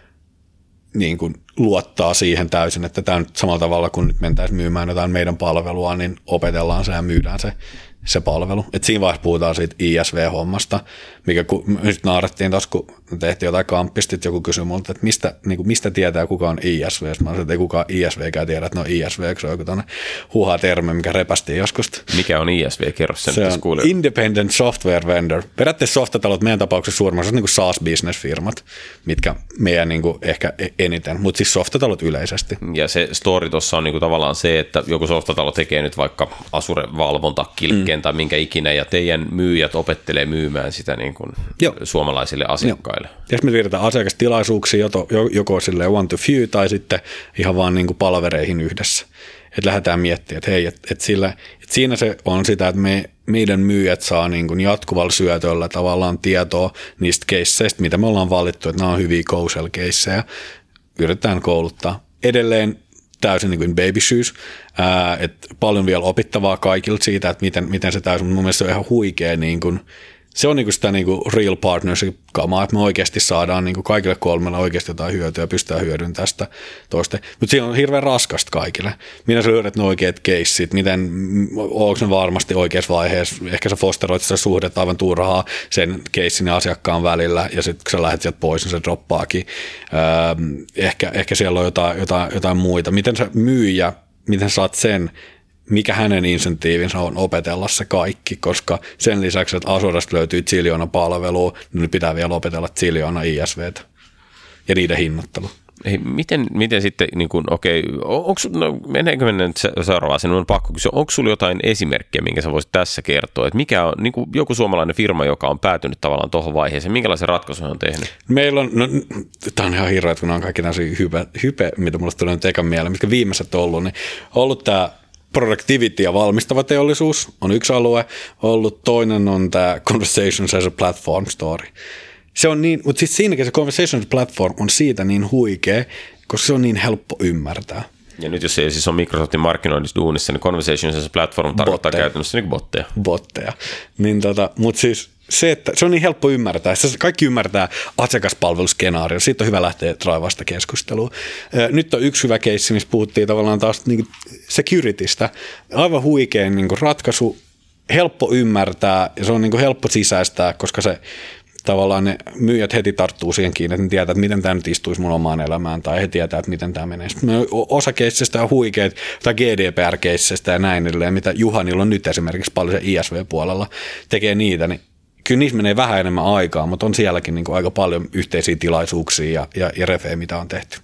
niin kuin luottaa siihen täysin, että tämä nyt samalla tavalla kuin nyt mentäisiin myymään jotain meidän palvelua, niin opetellaan se ja myydään se, se palvelu. Et siinä vaiheessa puhutaan siitä I S V-hommasta, mikä kun, nyt naarattiin taas, kun tehtiin jotain kamppista, joku kysyi multa, että mistä, niin kuin, mistä tietää, kuka on I S V. Mä sanoin, että ei kukaan I S V-kään tiedä, että no I S V, se on joku tuonne huha termi, mikä repästiin joskus. Mikä on I S V? Kerro sen. Se on kuulijoille. Independent Software Vendor. Periaatteessa softatalot meidän tapauksessa suurimmat on niin kuin SaaS-business-firmat, mitkä meidän niin kuin ehkä eniten, mutta siis softatalot yleisesti. Ja se story tuossa on niin kuin tavallaan se, että joku softatalo tekee nyt vaikka Azure-valvontakilkkeen mm. tai minkä ikinä, ja teidän myyjät opettelee myymään sitä niin kuin suomalaisille asiakkaille. Joo. Ja me siirretään asiakastilaisuuksia joko silleen one to few tai sitten ihan vaan niin kuin palvereihin yhdessä. Että lähdetään miettimään, että hei, että et sillä, et siinä se on sitä, että me, meidän myyjät saa niin kuin jatkuvalla syötöllä tavallaan tietoa niistä keisseistä, mitä me ollaan valittu, että nämä on hyviä co-sell-keissejä. Yritetään kouluttaa. Edelleen täysin niin kuin baby shoes, ää, että paljon vielä opittavaa kaikilta siitä, että miten, miten se täysin, mun mielestä se on ihan huikea, niin kuin, se on niin kuin sitä niin kuin real partnership-kamaa, että me oikeasti saadaan niin kuin kaikille kolmella oikeasti jotain hyötyä ja pystytään hyödyntämään sitä toista. Mutta siinä on hirveän raskasta kaikille. Miten sä löydät ne oikeat keissit, miten, onko ne varmasti oikeassa vaiheessa, ehkä sä fosteroit sitä suhdetta aivan turhaa sen keissin ja asiakkaan välillä, ja sitten kun sä lähdet sieltä pois, niin se droppaakin. Öö, ehkä, ehkä siellä on jotain, jotain, jotain muita. Miten sä myyjä, miten saat sen, mikä hänen insentiivinsä on opetella se kaikki, koska sen lisäksi, että Azuresta löytyy ziljoona palvelua, niin pitää vielä opetella ziljoona I S V:tä ja niiden hinnoittelu. Hei, miten, miten sitten, niin kuin, okei, onko, no, meneekö mennä nyt seuraavaan, sen on pakko kysyä, onko sulla jotain esimerkkejä, minkä sä voisit tässä kertoa, että mikä on niin kuin joku suomalainen firma, joka on päätynyt tavallaan tuohon vaiheeseen, minkälaisen ratkaisun on tehnyt? Meillä on, no, tämä on ihan hirveä, että kun on kaikki näitä hype, hype, mitä mulle tulee nyt ekan mieleen, mitkä viimeiset on ollut, niin on ollut tämä productivity ja valmistava teollisuus on yksi alue, ollut toinen on tämä Conversations as a Platform story. Se on niin, mutta siis siinäkin se Conversations Platform on siitä niin huikea, koska se on niin helppo ymmärtää. Ja nyt jos se siis on Microsoftin markkinoinnissa duunissa, niin Conversations as a Platform tarkoittaa botteja. Käytännössä niin botteja. Botteja. Niin tota, mutta siis se, että se on niin helppo ymmärtää. Kaikki ymmärtää asiakaspalveluskenaario. Siitä on hyvä lähteä draivasta keskustelua. Nyt on yksi hyvä keissi, missä puhuttiin tavallaan taas niin securitystä. Aivan huikea niin ratkaisu, helppo ymmärtää ja se on niin helppo sisäistää, koska se tavallaan ne myyjät heti tarttuu siihen kiinni, että ne tietää, että miten tämä nyt istuisi mun omaan elämään, tai he tietää, että miten tämä menee. Sitten osa keissistä on huikeat, tai G D P R-keissistä ja näin edelleen, mitä Juhanilla on nyt esimerkiksi paljon se I S V-puolella, tekee niitä, niin kyllä niissä menee vähän enemmän aikaa, mutta on sielläkin niin kuin aika paljon yhteisiä tilaisuuksia ja, ja, ja refejä, mitä on tehty.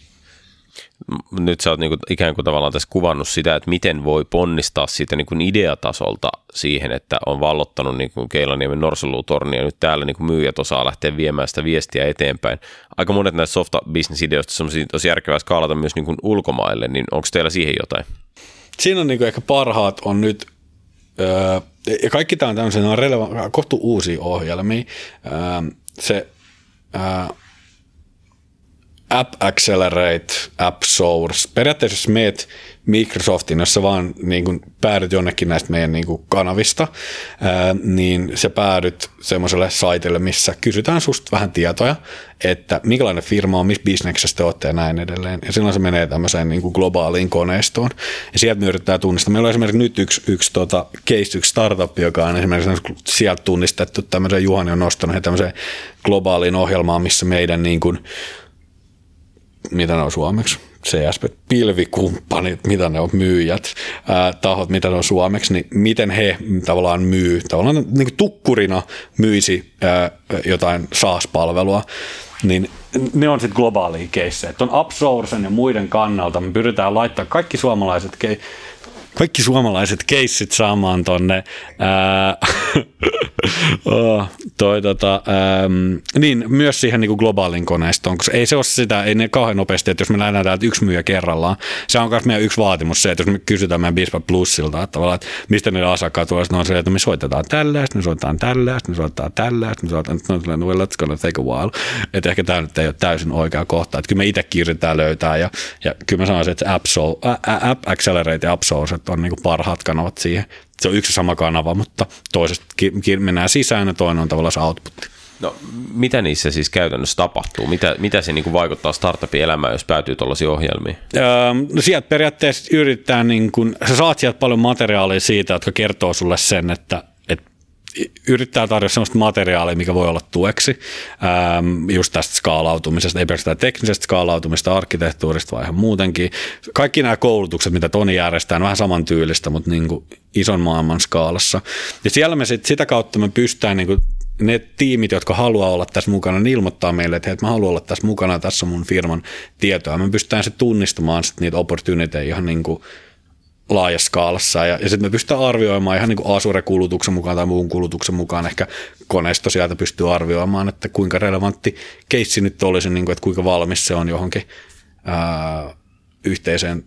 Nyt sä oot niin kuin ikään kuin tavallaan tässä kuvannut sitä, että miten voi ponnistaa siitä niin kuin ideatasolta siihen, että on vallottanut niin kuin Keilaniemi Norsunluutorni ja nyt täällä niin kuin myyjät osaa lähteä viemään sitä viestiä eteenpäin. Aika monet näistä softa-business-ideoista on tosi järkevää skaalata myös niin kuin ulkomaille, niin onko teillä siihen jotain? Siinä on niin kuin ehkä parhaat on nyt, öö, ja kaikki tämä on tämmöisen on releva- kohtu uusia ohjelmia, öö, se öö, App Accelerate, App Source. Periaatteessa jos meet Microsoftin, jos sä vaan niin kun päädyt jonnekin näistä meidän niin kun kanavista, ää, niin sä päädyt semmoiselle saitille, missä kysytään susta vähän tietoja, että minkälainen firma on, missä bisneksessä te olette ja näin edelleen. Ja silloin se menee tämmöiseen niin kuin globaaliin koneistoon. Ja sieltä me yritetään tunnistaa. Meillä on esimerkiksi nyt yksi, yksi tota, case, yksi startup, joka on esimerkiksi sieltä tunnistettu, tämmöisen Juhani on nostanut he tämmöiseen globaaliin ohjelmaan, missä meidän niin kuin mitä ne on suomeksi, C S P, pilvikumppanit, mitä ne on myyjät, ää, tahot, mitä ne on suomeksi, niin miten he tavallaan myy, tavallaan niin kuin tukkurina myisi ää, jotain SaaS-palvelua, niin ne on sitten globaalia keissejä. Tuon AppSourcen ja muiden kannalta me pyritään laittaa kaikki suomalaiset ke- kaikki suomalaiset keissit saamaan tonne. Ää, oh, toi, tota, ähm, niin, myös siihen niin kuin globaalin koneistoon, koska ei se ole sitä, ei ne kauhean nopeasti, että jos me lähdetään täältä yksi myyjä kerrallaan, se on myös meidän yksi vaatimus se, että jos me kysytään meidän Beespar Plusilta, että, että mistä niiden asiakkaat tulee, on se, että me soitetaan tällä, ja me soitetaan tällä, ja me soitetaan tällä, ja me soitetaan, no, well, let's gonna take a while. Että ehkä tämä nyt ei ole täysin oikea kohta, että kyllä me itsekin yritetään löytää, ja, ja kyllä mä sanoisin, että App, Soul, App Accelerate ja App Source on niin kuin parhaat kanavat siihen. Se on yksi sama kanava, mutta toisesta mennään sisään ja toinen on tavallaan se outputti. No, mitä niissä siis käytännössä tapahtuu? Mitä, mitä se niin kuin vaikuttaa startupin elämään, jos päätyy tuollaisiin ohjelmiin? Öö, no sieltä periaatteessa yritetään, niin kun, sä saat sieltä paljon materiaalia siitä, jotka kertoo sulle sen, että yrittää tarjota sellaista materiaalia, mikä voi olla tueksi ähm, just tästä skaalautumisesta, ei pelkästään teknisestä skaalautumista, arkkitehtuurista, vaan ihan muutenkin. Kaikki nämä koulutukset, mitä Toni järjestää, on vähän samantyylistä, mutta niin kuin ison maailman skaalassa. Ja siellä me sit, sitä kautta me pystytään, niin kuin ne tiimit, jotka haluaa olla tässä mukana, niin ilmoittaa meille, että hei, mä haluan olla tässä mukana, tässä on mun firman tietoa. Me pystytään sitten tunnistamaan sit niitä opportunityja ihan niin kuin laajassa skaalassa, ja, ja sitten me pystytään arvioimaan ihan niin kuin Azure-kulutuksen mukaan tai muun kulutuksen mukaan, ehkä koneisto sieltä pystyy arvioimaan, että kuinka relevantti keissi nyt olisi, niin kuin, että kuinka valmis se on johonkin ää, yhteiseen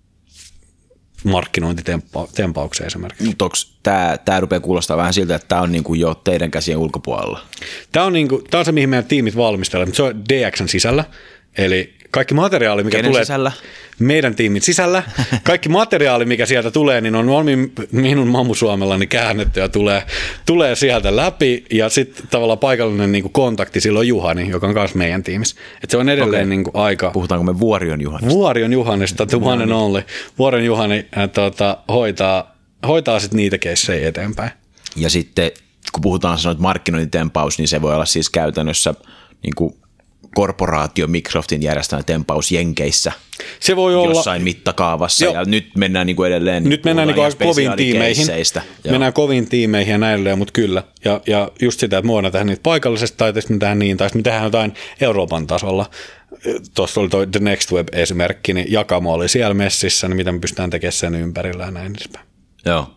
markkinointitempaukseen esimerkiksi. Mutta onko tämä, tämä rupeaa kuulostaa vähän siltä, että tämä on niin kuin jo teidän käsien ulkopuolella? Tämä on, niin kuin, tämä on se, mihin meidän tiimit valmistelee, mutta se on D X:n sisällä, eli kaikki materiaali, mikä Kenen tulee sisällä? Meidän tiimin sisällä, kaikki materiaali, mikä sieltä tulee, niin on minun Mamu Suomellani käännetty ja tulee, tulee sieltä läpi, ja sitten tavallaan paikallinen niin kuin kontakti silloin Juhani, joka on myös meidän tiimissä. Et se on edelleen okay. niin kuin aika... Puhutaanko me Vuorion Juhanista? Vuorion Juhanista, the one and only. Vuorion Juhani äh, tuota, hoitaa, hoitaa sitten niitä keissejä eteenpäin. Ja sitten, kun puhutaan sanoit markkinointitempaus, niin se voi olla siis käytännössä niin kuin korporaatio Microsoftin järjestämä tempaus Jenkeissä. Se voi olla jossain mittakaavassa, jo. Ja nyt mennään niin kuin edelleen. Nyt mennään niin kuin koviin tiimeihin. Mennään koviin tiimeihin ja näin, mutta kyllä. Ja, ja just sitä, että me voidaan tehdä niitä paikallisesti, tai me tehdään niin, tai me tehdään jotain Euroopan tasolla. Tuossa oli toi The Next Web-esimerkki, niin Jakamo oli siellä messissä, niin mitä me pystytään tekemään sen ympärillä ja näin edespäin. Joo,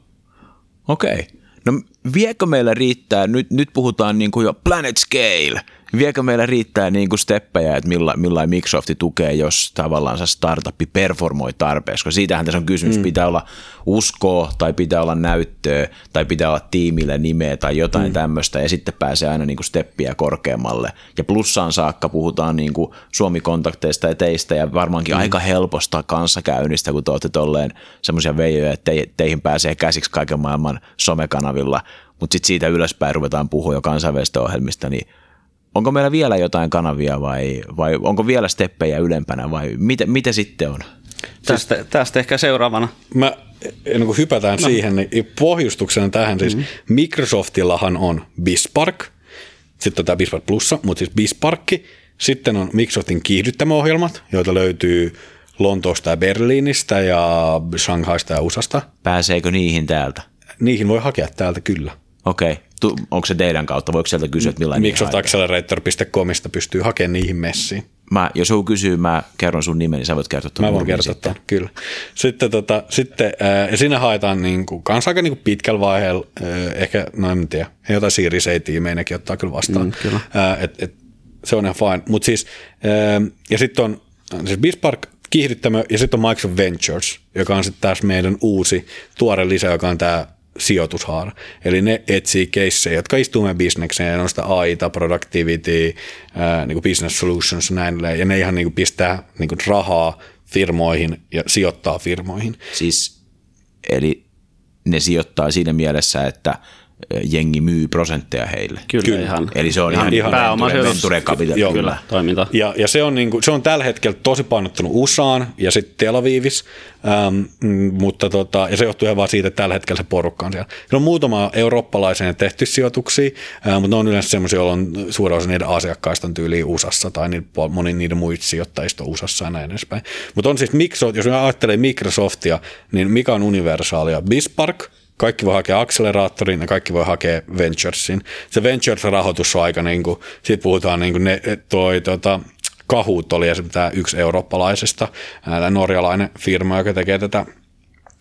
okei. Okay. No viekö meillä riittää, nyt, nyt puhutaan niin kuin jo planet scale, viekö meillä riittää niin kuin steppejä, että milla, millain Microsofti tukee, jos tavallaan se startuppi performoi tarpeeksi, koska siitähän tässä on kysymys, mm. pitää olla uskoa tai pitää olla näyttöä tai pitää olla tiimille nimeä tai jotain mm. tämmöistä ja sitten pääsee aina niin kuin steppiä korkeammalle. Ja plussaan saakka puhutaan niin kuin Suomi-kontakteista ja teistä ja varmaankin mm. aika helposta kanssakäynnistä, kun te olette tolleen semmoisia veijoja, että te, teihin pääsee käsiksi kaiken maailman somekanavilla, mutta sitten siitä ylöspäin ruvetaan puhua jo kansainvälisistä ohjelmista, niin onko meillä vielä jotain kanavia vai, vai onko vielä steppejä ylempänä vai mitä, mitä sitten on? Tästä, siis, tästä ehkä seuraavana. Mä, ennen kuin hypätään no. siihen, niin pohjustuksena tähän siis mm-hmm. Microsoftillahan on BizSpark, sitten on tämä BizSpark Plussa, mutta siis BizSparkki, sitten on Microsoftin kiihdyttämöohjelmat, joita löytyy Lontoosta ja Berliinistä ja Shanghaista ja U S A:sta. Pääseekö niihin täältä? Niihin voi hakea täältä kyllä. Okei. Okay. Onko se teidän kautta? Voiko sieltä kysyä, että millainen Microsoft Accelerator piste comista pystyy hakemaan niihin messiin. Mä, jos joku kysyy, mä kerron sun nimen, niin sä voit kertoa tuon. Mä voin kertoa tämän, kyllä. Sitten, tota, sitten ää, ja siinä haetaan niin kuin, kans aika niin kuin pitkällä vaiheella, ää, ehkä, no en tiedä, jotain Series A-tiimeinäkin ottaa kyllä vastaan. Mm, kyllä. Ää, et, et, se on ihan fine. Mut siis, ää, ja sitten on siis BizSpark, kiihdyttämö, ja sitten on Microsoft Ventures, joka on sitten taas meidän uusi tuore lisä, joka on tämä sijoitushaara. Eli ne etsii keissejä, jotka istuu meidän bisnekseen ja noista A I-ta, productivity, ää, niin kuin business solutions ja näin, ja ne ihan niin kuin pistää niin kuin rahaa firmoihin ja sijoittaa firmoihin. Siis, eli ne sijoittaa siinä mielessä, että jengi myy prosentteja heille. Kyllä, kyllä. Ihan. Eli se on ihan, ihan venture capital kyllä toiminta. Ja, ja se, on niin kuin, se on tällä hetkellä tosi painottunut U S A:an ja sitten Tel Avivis, ähm, mutta tota, ja se johtuu ihan vaan siitä, että tällä hetkellä se porukka on siellä. Se on muutama eurooppalaisen tehty sijoituksia, äh, mutta ne on yleensä semmoisia, joilla on suurin osa niiden asiakkaista on tyyliin U S A:ssa tai niiden, moni niiden muita sijoittajista on U S A:ssa ja näin edespäin. Mutta on siis Microsoft, jos ajattelee Microsoftia, niin mikä on universaalia? BizSpark, kaikki voi hakea Acceleraatorin ja kaikki voi hakea Venturesin. Se Ventures-rahoitus on aika, niin kuin, siitä puhutaan, niin kuin ne, toi, tota, Kahoot oli tämä yksi eurooppalaisesta, tämä norjalainen firma, joka tekee tätä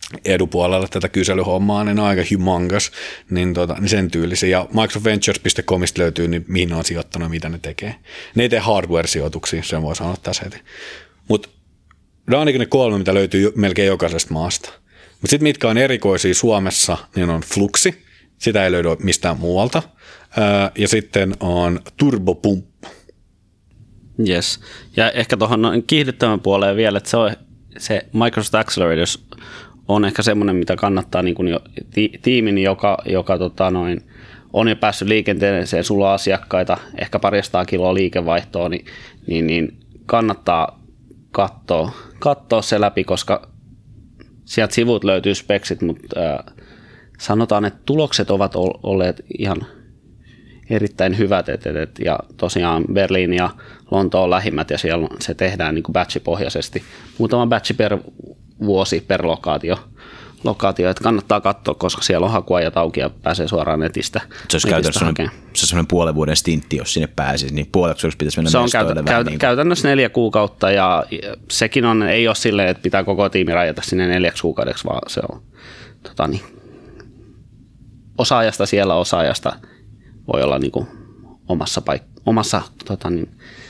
edupuolella tätä kyselyhommaa, niin ne on aika humongous, niin, tota, niin sen tyylisiä. Ja microsoft ventures piste comista löytyy, niin mihin ne on sijoittanut, mitä ne tekee. Ne ei tee hardware-sijoituksia, sen voi sanoa tässä heti. Mutta nämä on ne kolme, mitä löytyy melkein jokaisesta maasta. Mutta sitten mitkä on erikoisia Suomessa, niin on Fluxi, sitä ei löydy mistään muualta. Ää, ja sitten on Turbopumppu. Yes. Ja ehkä tuohon kiihdyttävän puoleen vielä, että se, on, se Microsoft Accelerators on ehkä semmoinen, mitä kannattaa niin kuin jo, ti, tiimin, joka, joka tota noin, on jo päässyt liikenteeseen, sulla on asiakkaita, ehkä paristaa kiloa liikevaihtoa, niin, niin, niin kannattaa katsoa, katsoa se läpi, koska sieltä sivut löytyy speksit, mutta äh, sanotaan, että tulokset ovat olleet ihan erittäin hyvät, et, et, et, ja tosiaan Berliini ja Lonto on lähimmät, ja siellä se tehdään niin kuin batchipohjaisesti. Muutama batchi per vuosi per lokaatio, lokaatio että kannattaa katsoa, koska siellä on hakuajat auki ja pääsee suoraan netistä. Se olisi käytännössä sellainen puolen vuoden stintti, jos sinne pääsisi, niin puoleksi pitäisi mennä se on käytä, käytä, niin käytännössä neljä kuukautta, ja sekin on, ei ole silleen, että pitää koko tiimi rajata sinne neljäksi kuukaudeksi, vaan se on tota niin, osaajasta siellä osaajasta voi olla niin kuin omassa, paik- omassa tota niin,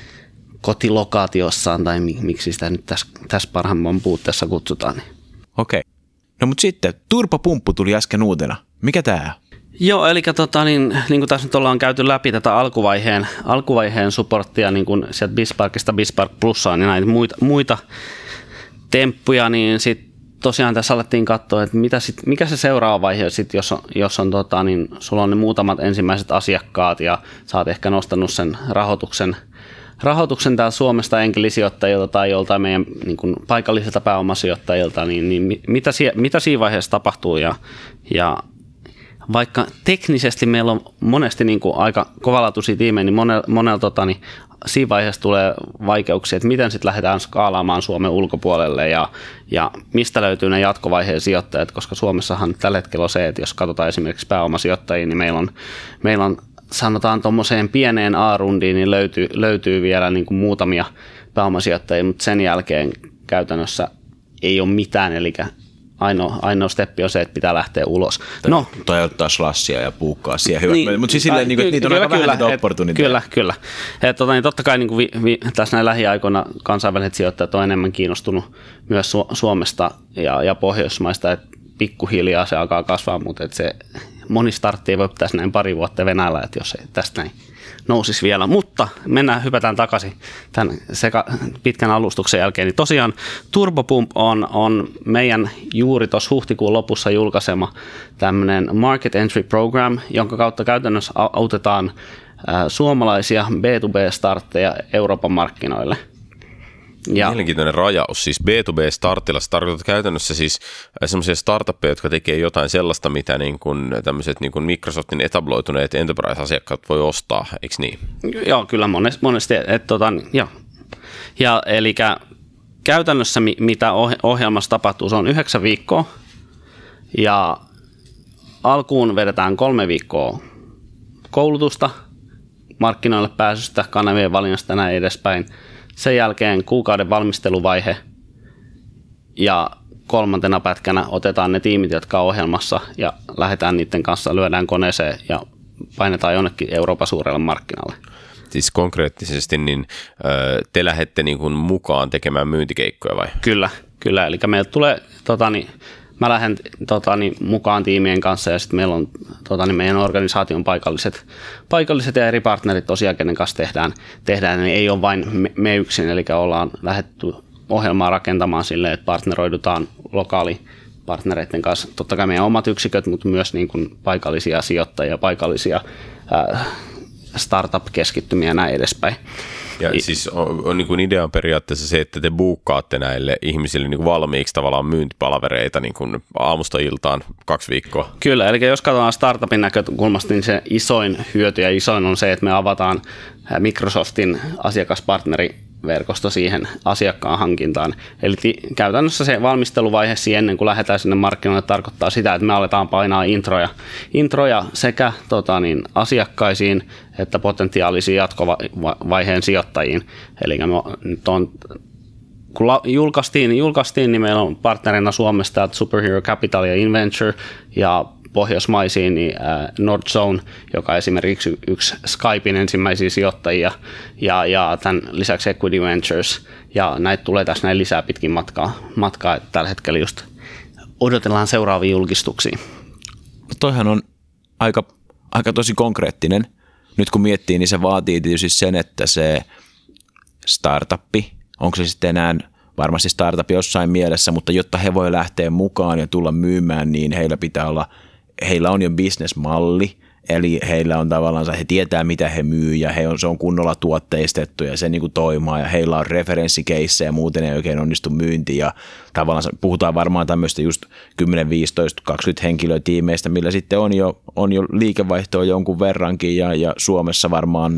kotilokaatiossaan, tai miksi sitä nyt tässä, tässä parhaimman puutteessa kutsutaan. Niin. Okei. No mutta sitten, turbopumppu tuli äsken uutena. Mikä tämä on? Joo, eli tota, niin, niin kuin tässä nyt ollaan käyty läpi tätä alkuvaiheen, alkuvaiheen supporttia niin kuin sieltä Bisparkista Bispark Plussaan ja näitä muita, muita temppuja, niin sitten tosiaan tässä alettiin katsoa, että mitä sit, mikä se seuraava vaihe sit, jos on, jos on tota, niin sulla on ne muutamat ensimmäiset asiakkaat ja sä oot ehkä nostanut sen rahoituksen, rahoituksen täällä Suomesta enkelisijoittajilta tai joltain meidän niin kuin paikallisilta pääomasijoittajilta, niin, niin mitä, sie, mitä siinä vaiheessa tapahtuu ja, ja vaikka teknisesti meillä on monesti niin kuin aika kovalaatuisia tiimejä, niin monella, monella tota, niin siinä vaiheessa tulee vaikeuksia, että miten sitten lähdetään skaalaamaan Suomen ulkopuolelle ja, ja mistä löytyy ne jatkovaiheen sijoittajat, koska Suomessahan tällä hetkellä on se, että jos katsotaan esimerkiksi pääomasijoittajia, niin meillä on, meillä on sanotaan tuommoiseen pieneen A-rundiin, niin löytyy, löytyy vielä niin kuin muutamia pääomasijoittajia, mutta sen jälkeen käytännössä ei ole mitään, eli ainoa, ainoa steppi on se, että pitää lähteä ulos. Tai, no, tai ottaa slassia ja puukkaa siihen hyvä. Niin, mutta siis silleen, ky- niin, niitä on kyllä, aika kyllä, vähän opportuniteja. Kyllä, kyllä. Et, tota, niin totta kai niin kuin vi, vi, tässä näin lähiaikoina kansainväliset sijoittajat on enemmän kiinnostunut myös Su- Suomesta ja, ja Pohjoismaista, että pikkuhiljaa se alkaa kasvaa, mutta et se moni startti ei voi tässä näin pari vuotta Venäjällä, että jos ei tästä näin nousisi vielä. Mutta mennään, hypätään takaisin tämän seka, pitkän alustuksen jälkeen. Niin tosiaan Turbopump on, on meidän juuri tuossa huhtikuun lopussa julkaisema tämmöinen Market Entry Program, jonka kautta käytännössä autetaan ä, suomalaisia B to B-startteja Euroopan markkinoille. Ja. Mielenkiintoinen rajaus. Siis B to B-startilla se tarkoittaa käytännössä siis semmoisia startuppeja, jotka tekee jotain sellaista, mitä niin kuin tämmöiset niin kuin Microsoftin etabloituneet enterprise-asiakkaat voi ostaa, eikö niin? Joo, kyllä monesti. monesti et, tota, joo. Ja eli käytännössä mitä ohjelmassa tapahtuu, se on yhdeksän viikkoa ja alkuun vedetään kolme viikkoa koulutusta, markkinoille pääsystä, kanavien valinnasta ja näin edespäin. Sen jälkeen kuukauden valmisteluvaihe ja kolmantena pätkänä otetaan ne tiimit, jotka on ohjelmassa ja lähdetään niiden kanssa, lyödään koneeseen ja painetaan jonnekin Euroopan suurelle markkinalle. Siis konkreettisesti niin te lähdette niin kuin mukaan tekemään myyntikeikkoja vai? Kyllä, kyllä. Eli meiltä tulee, tota, niin, mä lähden tota, niin, mukaan tiimien kanssa ja sitten meillä on tota, niin meidän organisaation paikalliset, paikalliset ja eri partnerit tosiaan, kenen kanssa tehdään, tehdään niin ei ole vain me, me yksin, eli ollaan lähdetty ohjelmaa rakentamaan silleen, että partneroidutaan lokaalipartnereiden kanssa. Totta kai meidän omat yksiköt, mutta myös niin kuin paikallisia sijoittajia, paikallisia ää, startup-keskittymiä ja näin edespäin. Ja I, siis on, on niin kuin idea on periaatteessa se, että te buukkaatte näille ihmisille niin kuin valmiiksi tavallaan myyntipalavereita niin kuin aamusta iltaan kaksi viikkoa. Kyllä, eli jos katsotaan startupin näkökulmasta, niin se isoin hyöty ja isoin on se, että me avataan Microsoftin asiakaspartneriverkosto siihen asiakkaan hankintaan. Eli ti- käytännössä se valmisteluvaihe ennen kuin lähdetään sinne markkinoille tarkoittaa sitä, että me aletaan painaa introja, introja sekä tota, niin, asiakkaisiin että potentiaalisiin jatkovaiheen sijoittajiin. Eli me nyt on kun la, julkaistiin, julkaistiin, niin meillä on partnerina Suomesta Superhero Capital ja Inventure ja pohjoismaisiin niin Nordzone, joka on esimerkiksi yksi Skypein ensimmäisiä sijoittajia ja, ja tämän lisäksi Equity Ventures ja näitä tulee tässä näin lisää pitkin matkaa, matkaa että tällä hetkellä just odotellaan seuraavia julkistuksia. Toihan on aika, aika tosi konkreettinen. Nyt kun miettii, niin se vaatii tietysti sen, että se startuppi, onko se sitten enää varmasti startup jossain mielessä, mutta jotta he voi lähteä mukaan ja tulla myymään, niin heillä pitää olla, heillä on jo businessmalli, eli heillä on tavallaan, he tietää mitä he myy ja he on, se on kunnolla tuotteistettu ja se niin kuin toimii ja heillä on referenssikeissejä ja muuten ei oikein onnistu myynti ja tavallaan puhutaan varmaan tämmöistä just kymmenen, viisitoista, kaksikymmentä henkilötiimeistä, millä sitten on jo, on jo liikevaihtoa jonkun verrankin ja, ja Suomessa varmaan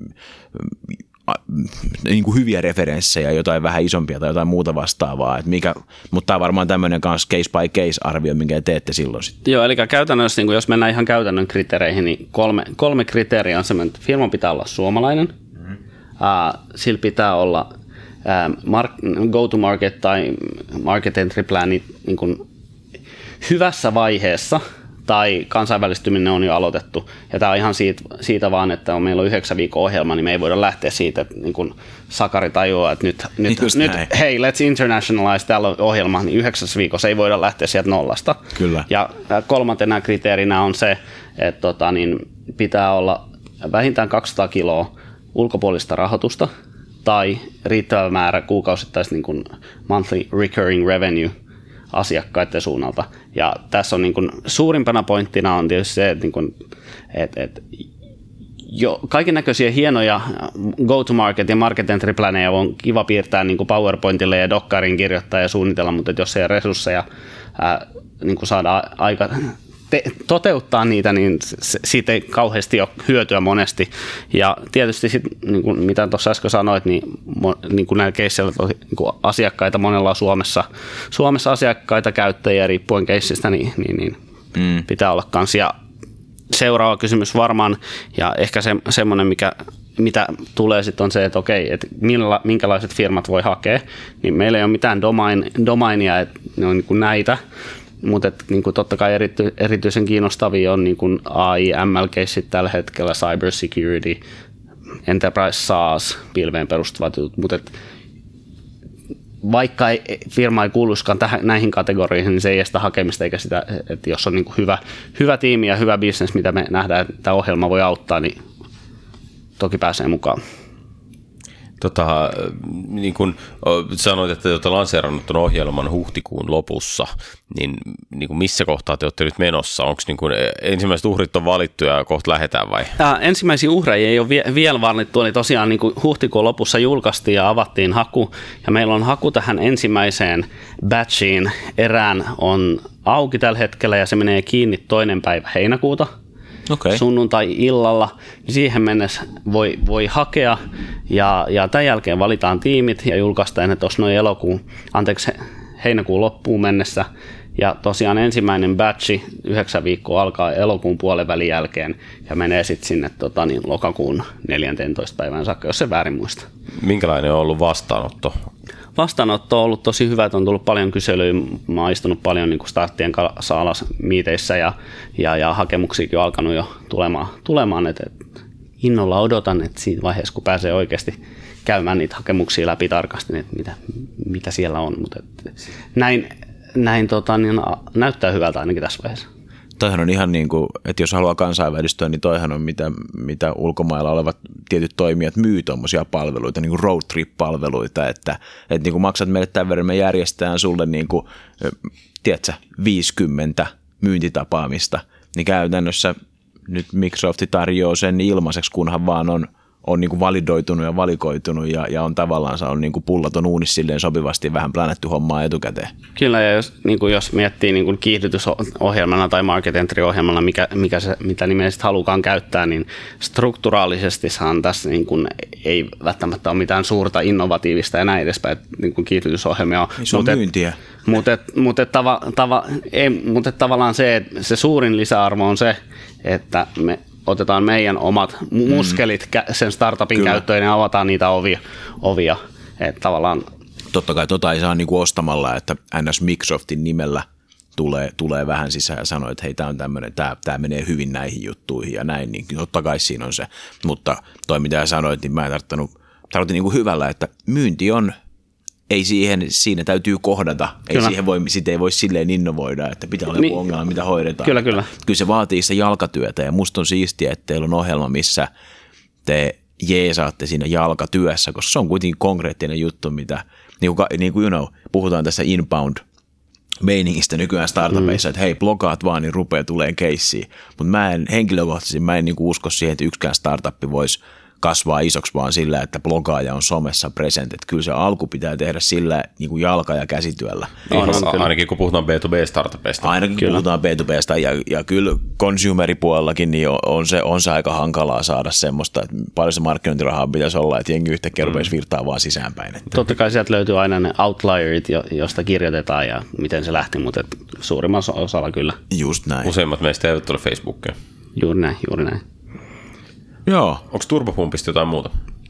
niin kuin hyviä referenssejä, jotain vähän isompia tai jotain muuta vastaavaa, että mikä, mutta tämä on varmaan tämmöinen kanssa case by case arvio, minkä teette silloin sitten. Joo, eli käytännössä, niin jos mennään ihan käytännön kriteereihin, niin kolme, kolme kriteeriä on semmoinen, että firman pitää olla suomalainen, mm-hmm. uh, sillä pitää olla uh, mark- go-to-market tai market entry plani niin kuin hyvässä vaiheessa, tai kansainvälistyminen on jo aloitettu. Ja tämä on ihan siitä, siitä vaan, että on, meillä on yhdeksän viikon ohjelma, niin me ei voida lähteä siitä, että niin kuin Sakari tajuaa, että nyt, nyt, nyt hei, let's internationalize tällä ohjelma, niin yhdeksässä viikossa ei voida lähteä sieltä nollasta. Kyllä. Ja kolmantena kriteerinä on se, että tota, niin pitää olla vähintään kaksisataa kiloa ulkopuolista rahoitusta tai riittävä määrä kuukausittaista niin kuin monthly recurring revenue asiakkaiden suunnalta. Ja tässä on niin kuin, suurimpana pointtina on tietysti se, että, niin kuin, että, että jo kaiken näköisiä hienoja go-to-market ja market entry planeja on kiva piirtää niin kuin PowerPointille ja Dockerin kirjoittaa ja suunnitella, mutta jos ei ole resursseja ää, niin kuin saada aika te, toteuttaa niitä, niin se, siitä ei kauheasti ole hyötyä monesti. Ja tietysti sit, niin kuin mitä tuossa äsken sanoit, niin, niin kuin näillä keisseillä on niin kuin asiakkaita monella on Suomessa, Suomessa asiakkaita, käyttäjiä riippuen keissistä, niin, niin, niin mm. pitää olla kans. Ja seuraava kysymys varmaan, ja ehkä se, semmoinen, mikä, mitä tulee sitten on se, että okei, että millä, minkälaiset firmat voi hakea, niin meillä ei ole mitään domain, domainia, että ne on niin kuin näitä, mutta niin kuin totta kai erity, erityisen kiinnostavia on niin kuin A I, M L-keissit tällä hetkellä, cyber security, enterprise SaaS, pilveen perustuvat jutut, mutta vaikka ei, firma ei kuuluisikaan tähän, näihin kategorioihin, niin se ei estä hakemista, eikä sitä, että jos on niin kuin hyvä, hyvä tiimi ja hyvä business, mitä me nähdään, että tämä ohjelma voi auttaa, niin toki pääsee mukaan. Tota, niin kuin sanoit, että te olette lanseerannut tuon ohjelman huhtikuun lopussa, niin, niin kuin missä kohtaa te olette nyt menossa? Onko niin kuin ensimmäiset uhrit on valittu ja kohta lähdetään vai? Ää, ensimmäisiä uhreja ei ole vie, vielä valittu, eli tosiaan niin kuin huhtikuun lopussa julkaistiin ja avattiin haku, ja meillä on haku tähän ensimmäiseen batchiin erään on auki tällä hetkellä, ja se menee kiinni toinen päivä heinäkuuta. Okay. Sunnuntai-illalla, niin siihen mennessä voi, voi hakea ja, ja tämän jälkeen valitaan tiimit ja julkaistaan ne tuossa noin elokuun, anteeksi heinäkuun loppuun mennessä ja tosiaan ensimmäinen batchi yhdeksän viikkoa alkaa elokuun puolen välin jälkeen ja menee sitten sinne tota, niin, lokakuun neljäntoista päivän saakka, jos se väärin muista. Minkälainen on ollut vastaanotto? Vastaanotto on ollut tosi hyvä, että on tullut paljon kyselyjä. Mä oon istunut paljon niin kuin starttien kanssa alas miiteissä ja, ja, ja hakemuksiakin on alkanut jo tulemaan. tulemaan että, että innolla odotan, että siinä vaiheessa, kun pääsee oikeasti käymään niitä hakemuksia läpi tarkasti, että mitä, mitä siellä on. Mutta että, näin näin tota, niin, näyttää hyvältä ainakin tässä vaiheessa. Toihan on ihan niin kuin, että jos haluaa kansainvälistyä, niin toihan on mitä, mitä ulkomailla olevat tietyt toimijat myy tuommoisia palveluita, niin kuin road trip-palveluita, että, että niin kuin maksat meille tämän verran, me järjestetään sulle niin kuin, tiedätkö, viisikymmentä myyntitapaamista, niin käytännössä nyt Microsoft tarjoaa sen ilmaiseksi, kunhan vaan on, on niin kuin validoitunut ja valikoitunut ja, ja on tavallaan on niin kuin pullaton uunissa silleen sopivasti vähän plänätty hommaa etukäteen. Kyllä, ja jos, niin kuin jos miettii niin kuin kiihdytysohjelmana tai market entry-ohjelmana, mikä, mikä se, mitä nimellisesti halukaan käyttää, niin strukturaalisestihan tässä niin kuin ei välttämättä ole mitään suurta innovatiivista ja näin edespäin, niin kuin kiihdytysohjelmia on. Niin se on mut myyntiä. Et, mutta, mutta, tava, tava, ei, mutta tavallaan se, että se suurin lisäarvo on se, että me otetaan meidän omat muskelit mm. sen startupin Kyllä. käyttöön ja avataan niitä ovia. ovia. Että tavallaan totta kai tota ei saa niinku ostamalla, että N S Microsoftin nimellä tulee, tulee vähän sisään ja sanoo, että hei, tämä on tämmöinen, tämä, tämä menee hyvin näihin juttuihin ja näin, niin totta kai siinä on se. Mutta toi mitä sanoit, niin mä en tarttanut, tarvitsin niinku hyvällä, että myynti on, ei siihen, siinä täytyy kohdata, ei kyllä. siihen voi, sitä ei voi silleen innovoida, että pitää olla niin, ongelma, mitä hoidetaan. Kyllä, kyllä. Kyllä se vaatii sitä jalkatyötä ja musta on siistiä, että teillä on ohjelma, missä te jeesaatte siinä jalkatyössä, koska se on kuitenkin konkreettinen juttu, mitä, niin kuin, niin kuin you know, puhutaan tässä inbound meiningistä nykyään startupeissa, mm. että hei, blogaat vaan, niin rupeaa tulee keissiin. Mutta mä en henkilökohtaisesti, mä en niin kuin usko siihen, että yksikään startuppi voisi kasvaa isoksi vaan sillä, että blogaaja on somessa present. Että kyllä se alku pitää tehdä sillä niin kuin jalka- ja käsityöllä. On, on, ainakin kun puhutaan B two B-startupeista. Ainakin kyllä. kun puhutaan B two B:stä ja, ja kyllä consumeripuolellakin niin on, se, on se aika hankalaa saada semmoista, että paljon se markkinointirahaa pitäisi olla, että jengi yhtäkkiä mm. rupeaisi virtaa vaan sisäänpäin. Että. Totta kai sieltä löytyy aina ne outlierit, josta kirjoitetaan ja miten se lähti, mutta suurimmassa osalla kyllä. Just näin. Useimmat meistä eivät ole Facebookia. Juuri näin, juuri näin. Joo. Onko Turbopumpista jotain muuta?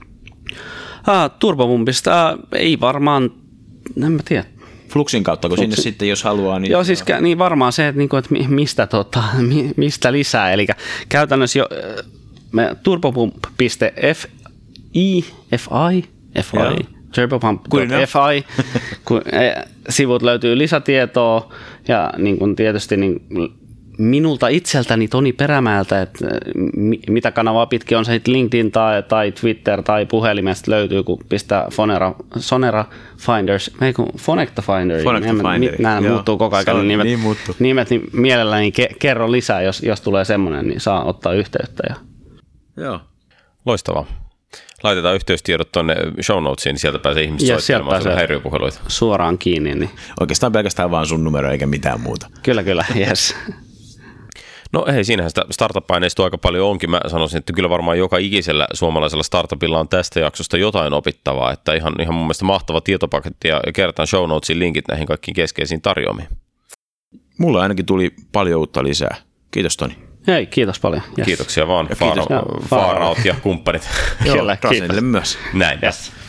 Ah, Turbopumpista ei varmaan, en mä tiedä. Fluxin kautta, kun Fluxin. Sinne sitten jos haluaa. Niin joo, siis niin varmaan se, että, niinku, että mistä, tota, mistä lisää. Eli käytännössä jo me turbopump piste fi, fi, fi, turbopump piste fi, kun sivut löytyy lisätietoa ja niin kuin tietysti niin minulta itseltäni Toni Perämäeltä, että mitä kanavaa pitkin on se LinkedIn tai, tai Twitter tai puhelimesta löytyy, kun pistää Fonera, Sonera Finders, ei kun Fonecta Finders, nämä muuttuu koko ajan ne nimet, niin, nimet, niin mielelläni ke, kerro lisää, jos, jos tulee semmoinen, niin saa ottaa yhteyttä. Ja. Joo. Loistavaa. Laitetaan yhteystiedot tuonne show notesiin, niin sieltä pääsee ihmiset ja soittelemaan sieltä häiriöpuheluita. Suoraan kiinni. Niin. Oikeastaan pelkästään vaan sun numero eikä mitään muuta. Kyllä, kyllä, yes. No hei, siinähän sitä startup-aineistoa aika paljon onkin. Mä sanoisin, että kyllä varmaan joka ikisellä suomalaisella startupilla on tästä jaksosta jotain opittavaa. Että ihan, ihan mun mielestä mahtava tietopaketti ja kertaan show notesin linkit näihin kaikkiin keskeisiin tarjoamiin. Mulla ainakin tuli paljon uutta lisää. Kiitos Toni. Hei, kiitos paljon. Yes. Kiitoksia vaan, Far Out ja kumppanit. Joo, Rasenille myös. Näin. Yes.